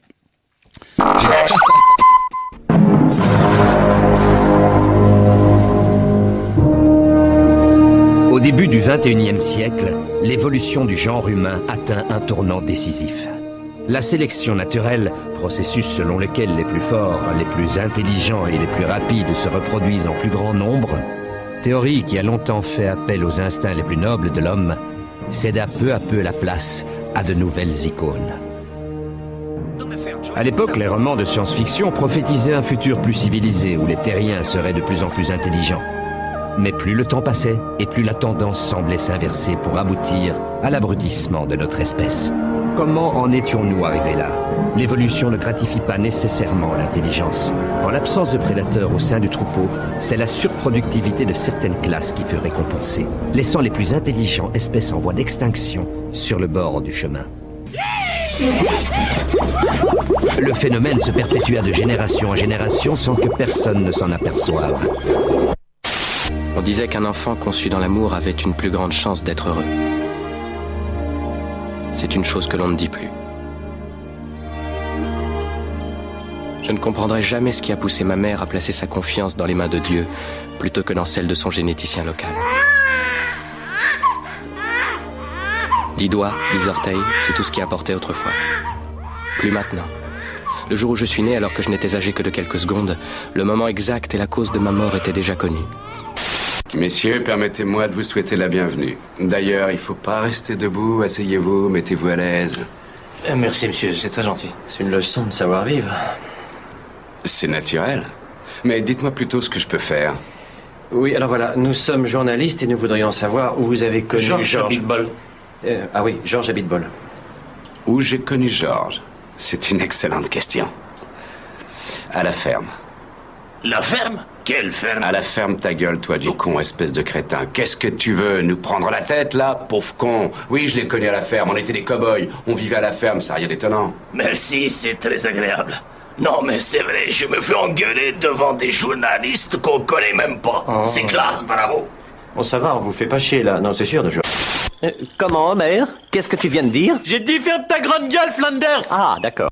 Au début du vingt et unième siècle, l'évolution du genre humain atteint un tournant décisif. La sélection naturelle, processus selon lequel les plus forts, les plus intelligents et les plus rapides se reproduisent en plus grand nombre, théorie qui a longtemps fait appel aux instincts les plus nobles de l'homme, céda peu à peu la place à de nouvelles icônes. À l'époque, les romans de science-fiction prophétisaient un futur plus civilisé où les terriens seraient de plus en plus intelligents. Mais plus le temps passait, et plus la tendance semblait s'inverser pour aboutir à l'abrutissement de notre espèce. Comment en étions-nous arrivés là ? L'évolution ne gratifie pas nécessairement l'intelligence. En l'absence de prédateurs au sein du troupeau, c'est la surproductivité de certaines classes qui fut récompensée, laissant les plus intelligents espèces en voie d'extinction sur le bord du chemin. Le phénomène se perpétua de génération en génération sans que personne ne s'en aperçoive. On disait qu'un enfant conçu dans l'amour avait une plus grande chance d'être heureux. C'est une chose que l'on ne dit plus. Je ne comprendrai jamais ce qui a poussé ma mère à placer sa confiance dans les mains de Dieu plutôt que dans celle de son généticien local. Dix doigts, dix orteils, c'est tout ce qui importait autrefois. Plus maintenant. Le jour où je suis né, alors que je n'étais âgé que de quelques secondes, le moment exact et la cause de ma mort étaient déjà connus. Messieurs, permettez-moi de vous souhaiter la bienvenue. D'ailleurs, il faut pas rester debout, asseyez-vous, mettez-vous à l'aise. Euh, merci, monsieur, c'est très gentil. C'est une leçon de savoir-vivre. C'est naturel. Mais dites-moi plutôt ce que je peux faire. Oui, alors voilà, nous sommes journalistes et nous voudrions savoir où vous avez connu Georges Georges Abitbol. Euh, ah oui, Georges Abitbol. Où j'ai connu Georges? C'est une excellente question. À la ferme. La ferme? Quelle ferme? À la ferme, ta gueule, toi, du con, espèce de crétin. Qu'est-ce que tu veux? Nous prendre la tête, là? Pauvre con. Oui, je l'ai connu à la ferme. On était des cow-boys. On vivait à la ferme, ça n'a rien d'étonnant. Merci, c'est très agréable. Non, mais c'est vrai, je me fais engueuler devant des journalistes qu'on connaît même pas. Oh. C'est classe, bravo. Bon, ça va, on vous fait pas chier, là. Non, c'est sûr, de jouer. Euh, comment, Homer? Qu'est-ce que tu viens de dire? J'ai dit ferme ta grande gueule, Flanders! Ah, d'accord.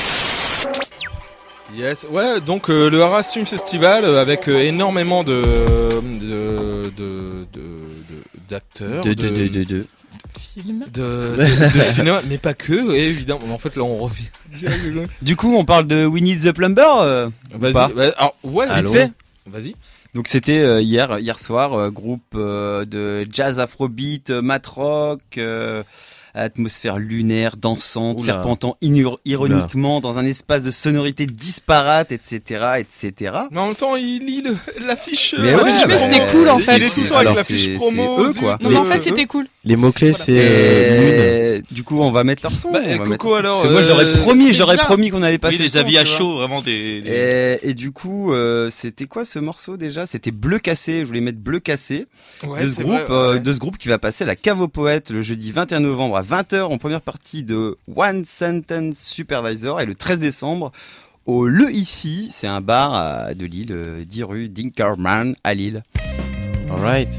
Yes, ouais, donc euh, le Harassum Festival euh, avec euh, énormément de de de de d'acteurs, de de de de de films, de, de, de cinéma, mais pas que, et évidemment. En fait, là, on revient. Du coup, on parle de Winnie the Plumber. Euh, Vas-y, pas ouais, alors, ouais, vite allô. fait. Vas-y. Donc c'était euh, hier hier soir, euh, groupe euh, de jazz afrobeat, euh, mat rock. Euh, atmosphère lunaire, dansante, Oula. serpentant inur- ironiquement dans un espace de sonorité disparate, et cetera, et cetera. Mais en même temps, il lit le, l'affiche. Mais euh, ouais, l'affiche bah, promo. c'était cool, en fait. Il est tout le temps Alors, avec l'affiche c'est- promo. c'est eux, zut, quoi. Non, mais en euh, fait, c'était cool. Les mots-clés, c'est euh, Et du coup, on va mettre leur son. Bah, on va Coco, mettre leur son. alors, Parce que moi, je leur ai euh, promis, je c'est leur ai bien. promis qu'on allait passer Oui, le les son, avis à tu vois. chaud, vraiment des. des- Et, et du coup, euh, c'était quoi ce morceau déjà? C'était Bleu Cassé. Je voulais mettre Bleu Cassé Ouais, de ce c'est groupe, vrai, euh, ouais. de ce groupe qui va passer à la Cave aux Poètes le jeudi vingt et un novembre à vingt heures en première partie de One Sentence Supervisor et le treize décembre au Le Ici. C'est un bar à- de Lille, euh, dix rue Dinkerman à Lille. Alright.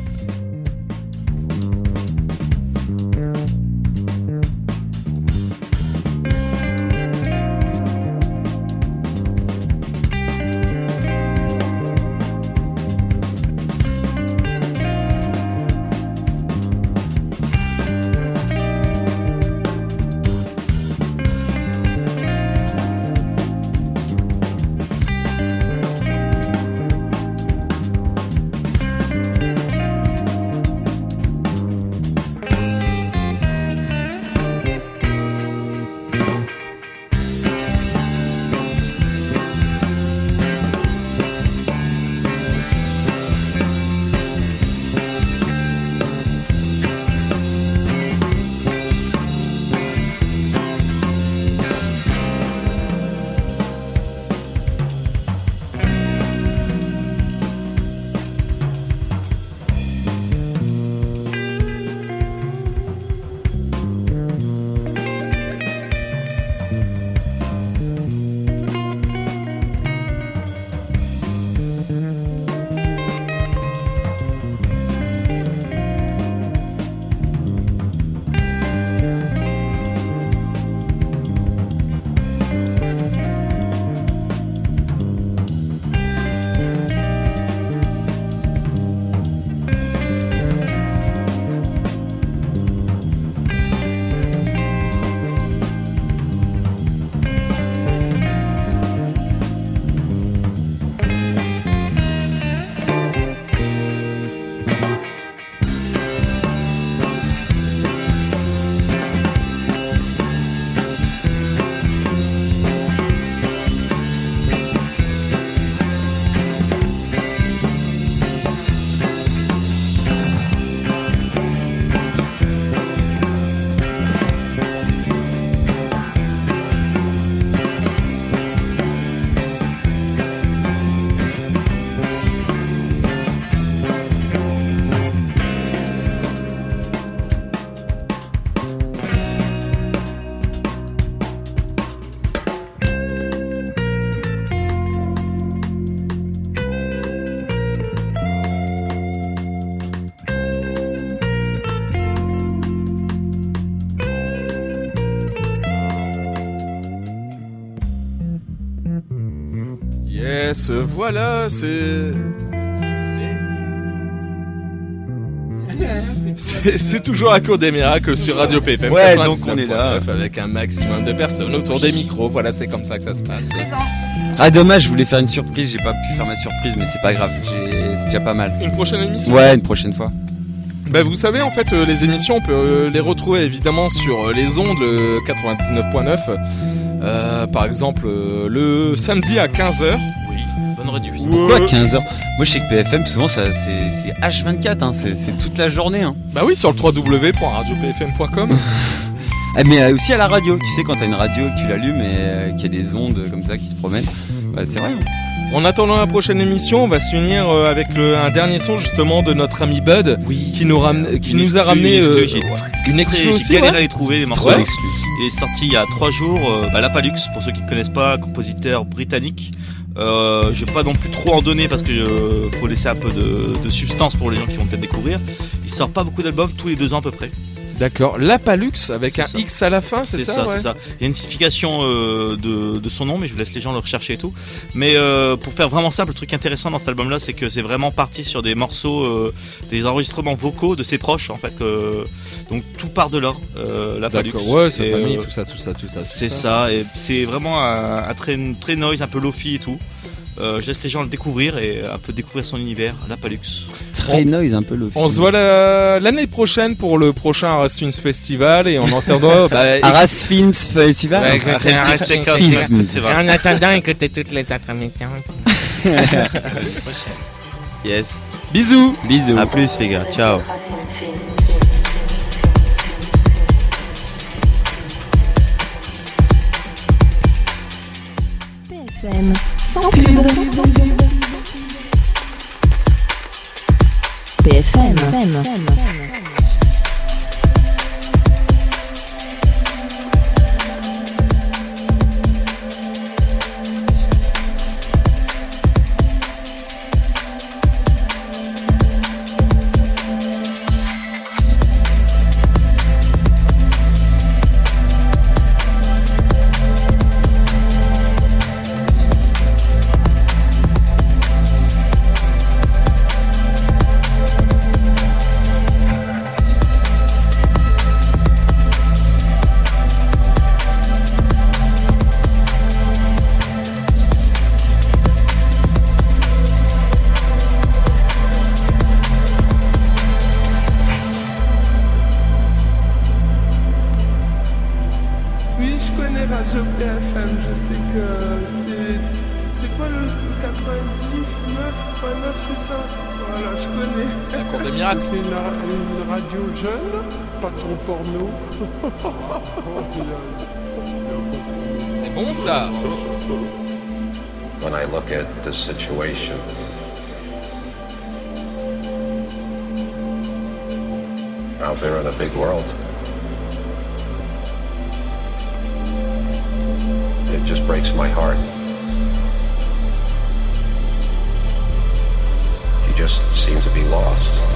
Yes, voilà, c'est. C'est, c'est toujours à court des miracles sur Radio P F M. Ouais, donc on est là. Avec un maximum de personnes autour des micros. Voilà, c'est comme ça que ça se passe. Ah dommage, je voulais faire une surprise, j'ai pas pu faire ma surprise, mais c'est pas grave, j'ai... c'est déjà pas mal. Une prochaine émission? Ouais, une prochaine fois. Bah vous savez en fait euh, les émissions on peut euh, les retrouver évidemment sur euh, les ondes le quatre-vingt-dix-neuf point neuf euh, par exemple euh, le samedi à quinze heures. Oui, bonne rediffusion. Pourquoi quinze heures? Moi je sais que P F M souvent ça, c'est, c'est H vingt-quatre, hein, c'est, c'est toute la journée. Hein. Bah oui, sur le w w w point radio p f m point com. Ah, mais euh, aussi à la radio, tu sais quand t'as une radio que tu l'allumes et euh, qu'il y a des ondes comme ça qui se promènent, bah, c'est vrai. Hein. En attendant la prochaine émission, on va s'unir euh, avec le, un dernier son justement de notre ami Bud, oui, qui nous, ram- qui nous a ramené une euh, exclu. J'ai, une exclu j'ai aussi. galéré Ouais. à les trouver les morceaux. Ouais. Il est sorti il y a trois jours. Euh, bah, Lapalux, pour ceux qui ne connaissent pas, compositeur britannique. Euh, je vais pas non plus trop en donner parce que euh, faut laisser un peu de, de substance pour les gens qui vont peut-être découvrir. Il sort pas beaucoup d'albums, tous les deux ans à peu près. D'accord, Lapalux avec c'est un ça. X à la fin, c'est, c'est ça, ça, ouais. c'est ça. Il y a une signification euh, de, de son nom, mais je vous laisse les gens le rechercher et tout. Mais euh, pour faire vraiment simple, le truc intéressant dans cet album-là, c'est que c'est vraiment parti sur des morceaux, euh, des enregistrements vocaux de ses proches, en fait. Que, donc tout part de là, euh, Lapalux. D'accord, ouais, sa Et, famille, euh, tout ça, tout ça, tout ça. tout C'est ça. ça, et c'est vraiment un, un très, très noise, un peu lofi et tout. Euh, je laisse les gens le découvrir et un peu découvrir son univers, Lapalux. Très noise, un peu lofi. On se voit la, l'année prochaine pour le prochain Arras Films Festival et en attendant... bah, Arras Films Festival. Ouais, Arras Arras Films Films Films. Festival. En attendant, écoutez toutes les autres émissions. Yes. Bisous. Bisous. À plus les gars, ciao. P F M sans pub. P F M. Oui, je connais Radio P F M, je sais que c'est... C'est quoi le quatre-vingt-dix-neuf point neuf, c'est ça? Voilà, je connais. La Cour des miracles. C'est une, une radio jeune, pas trop porno. C'est bon ça. When I look at this situation, out there in a big world, it just breaks my heart. You just seem to be lost.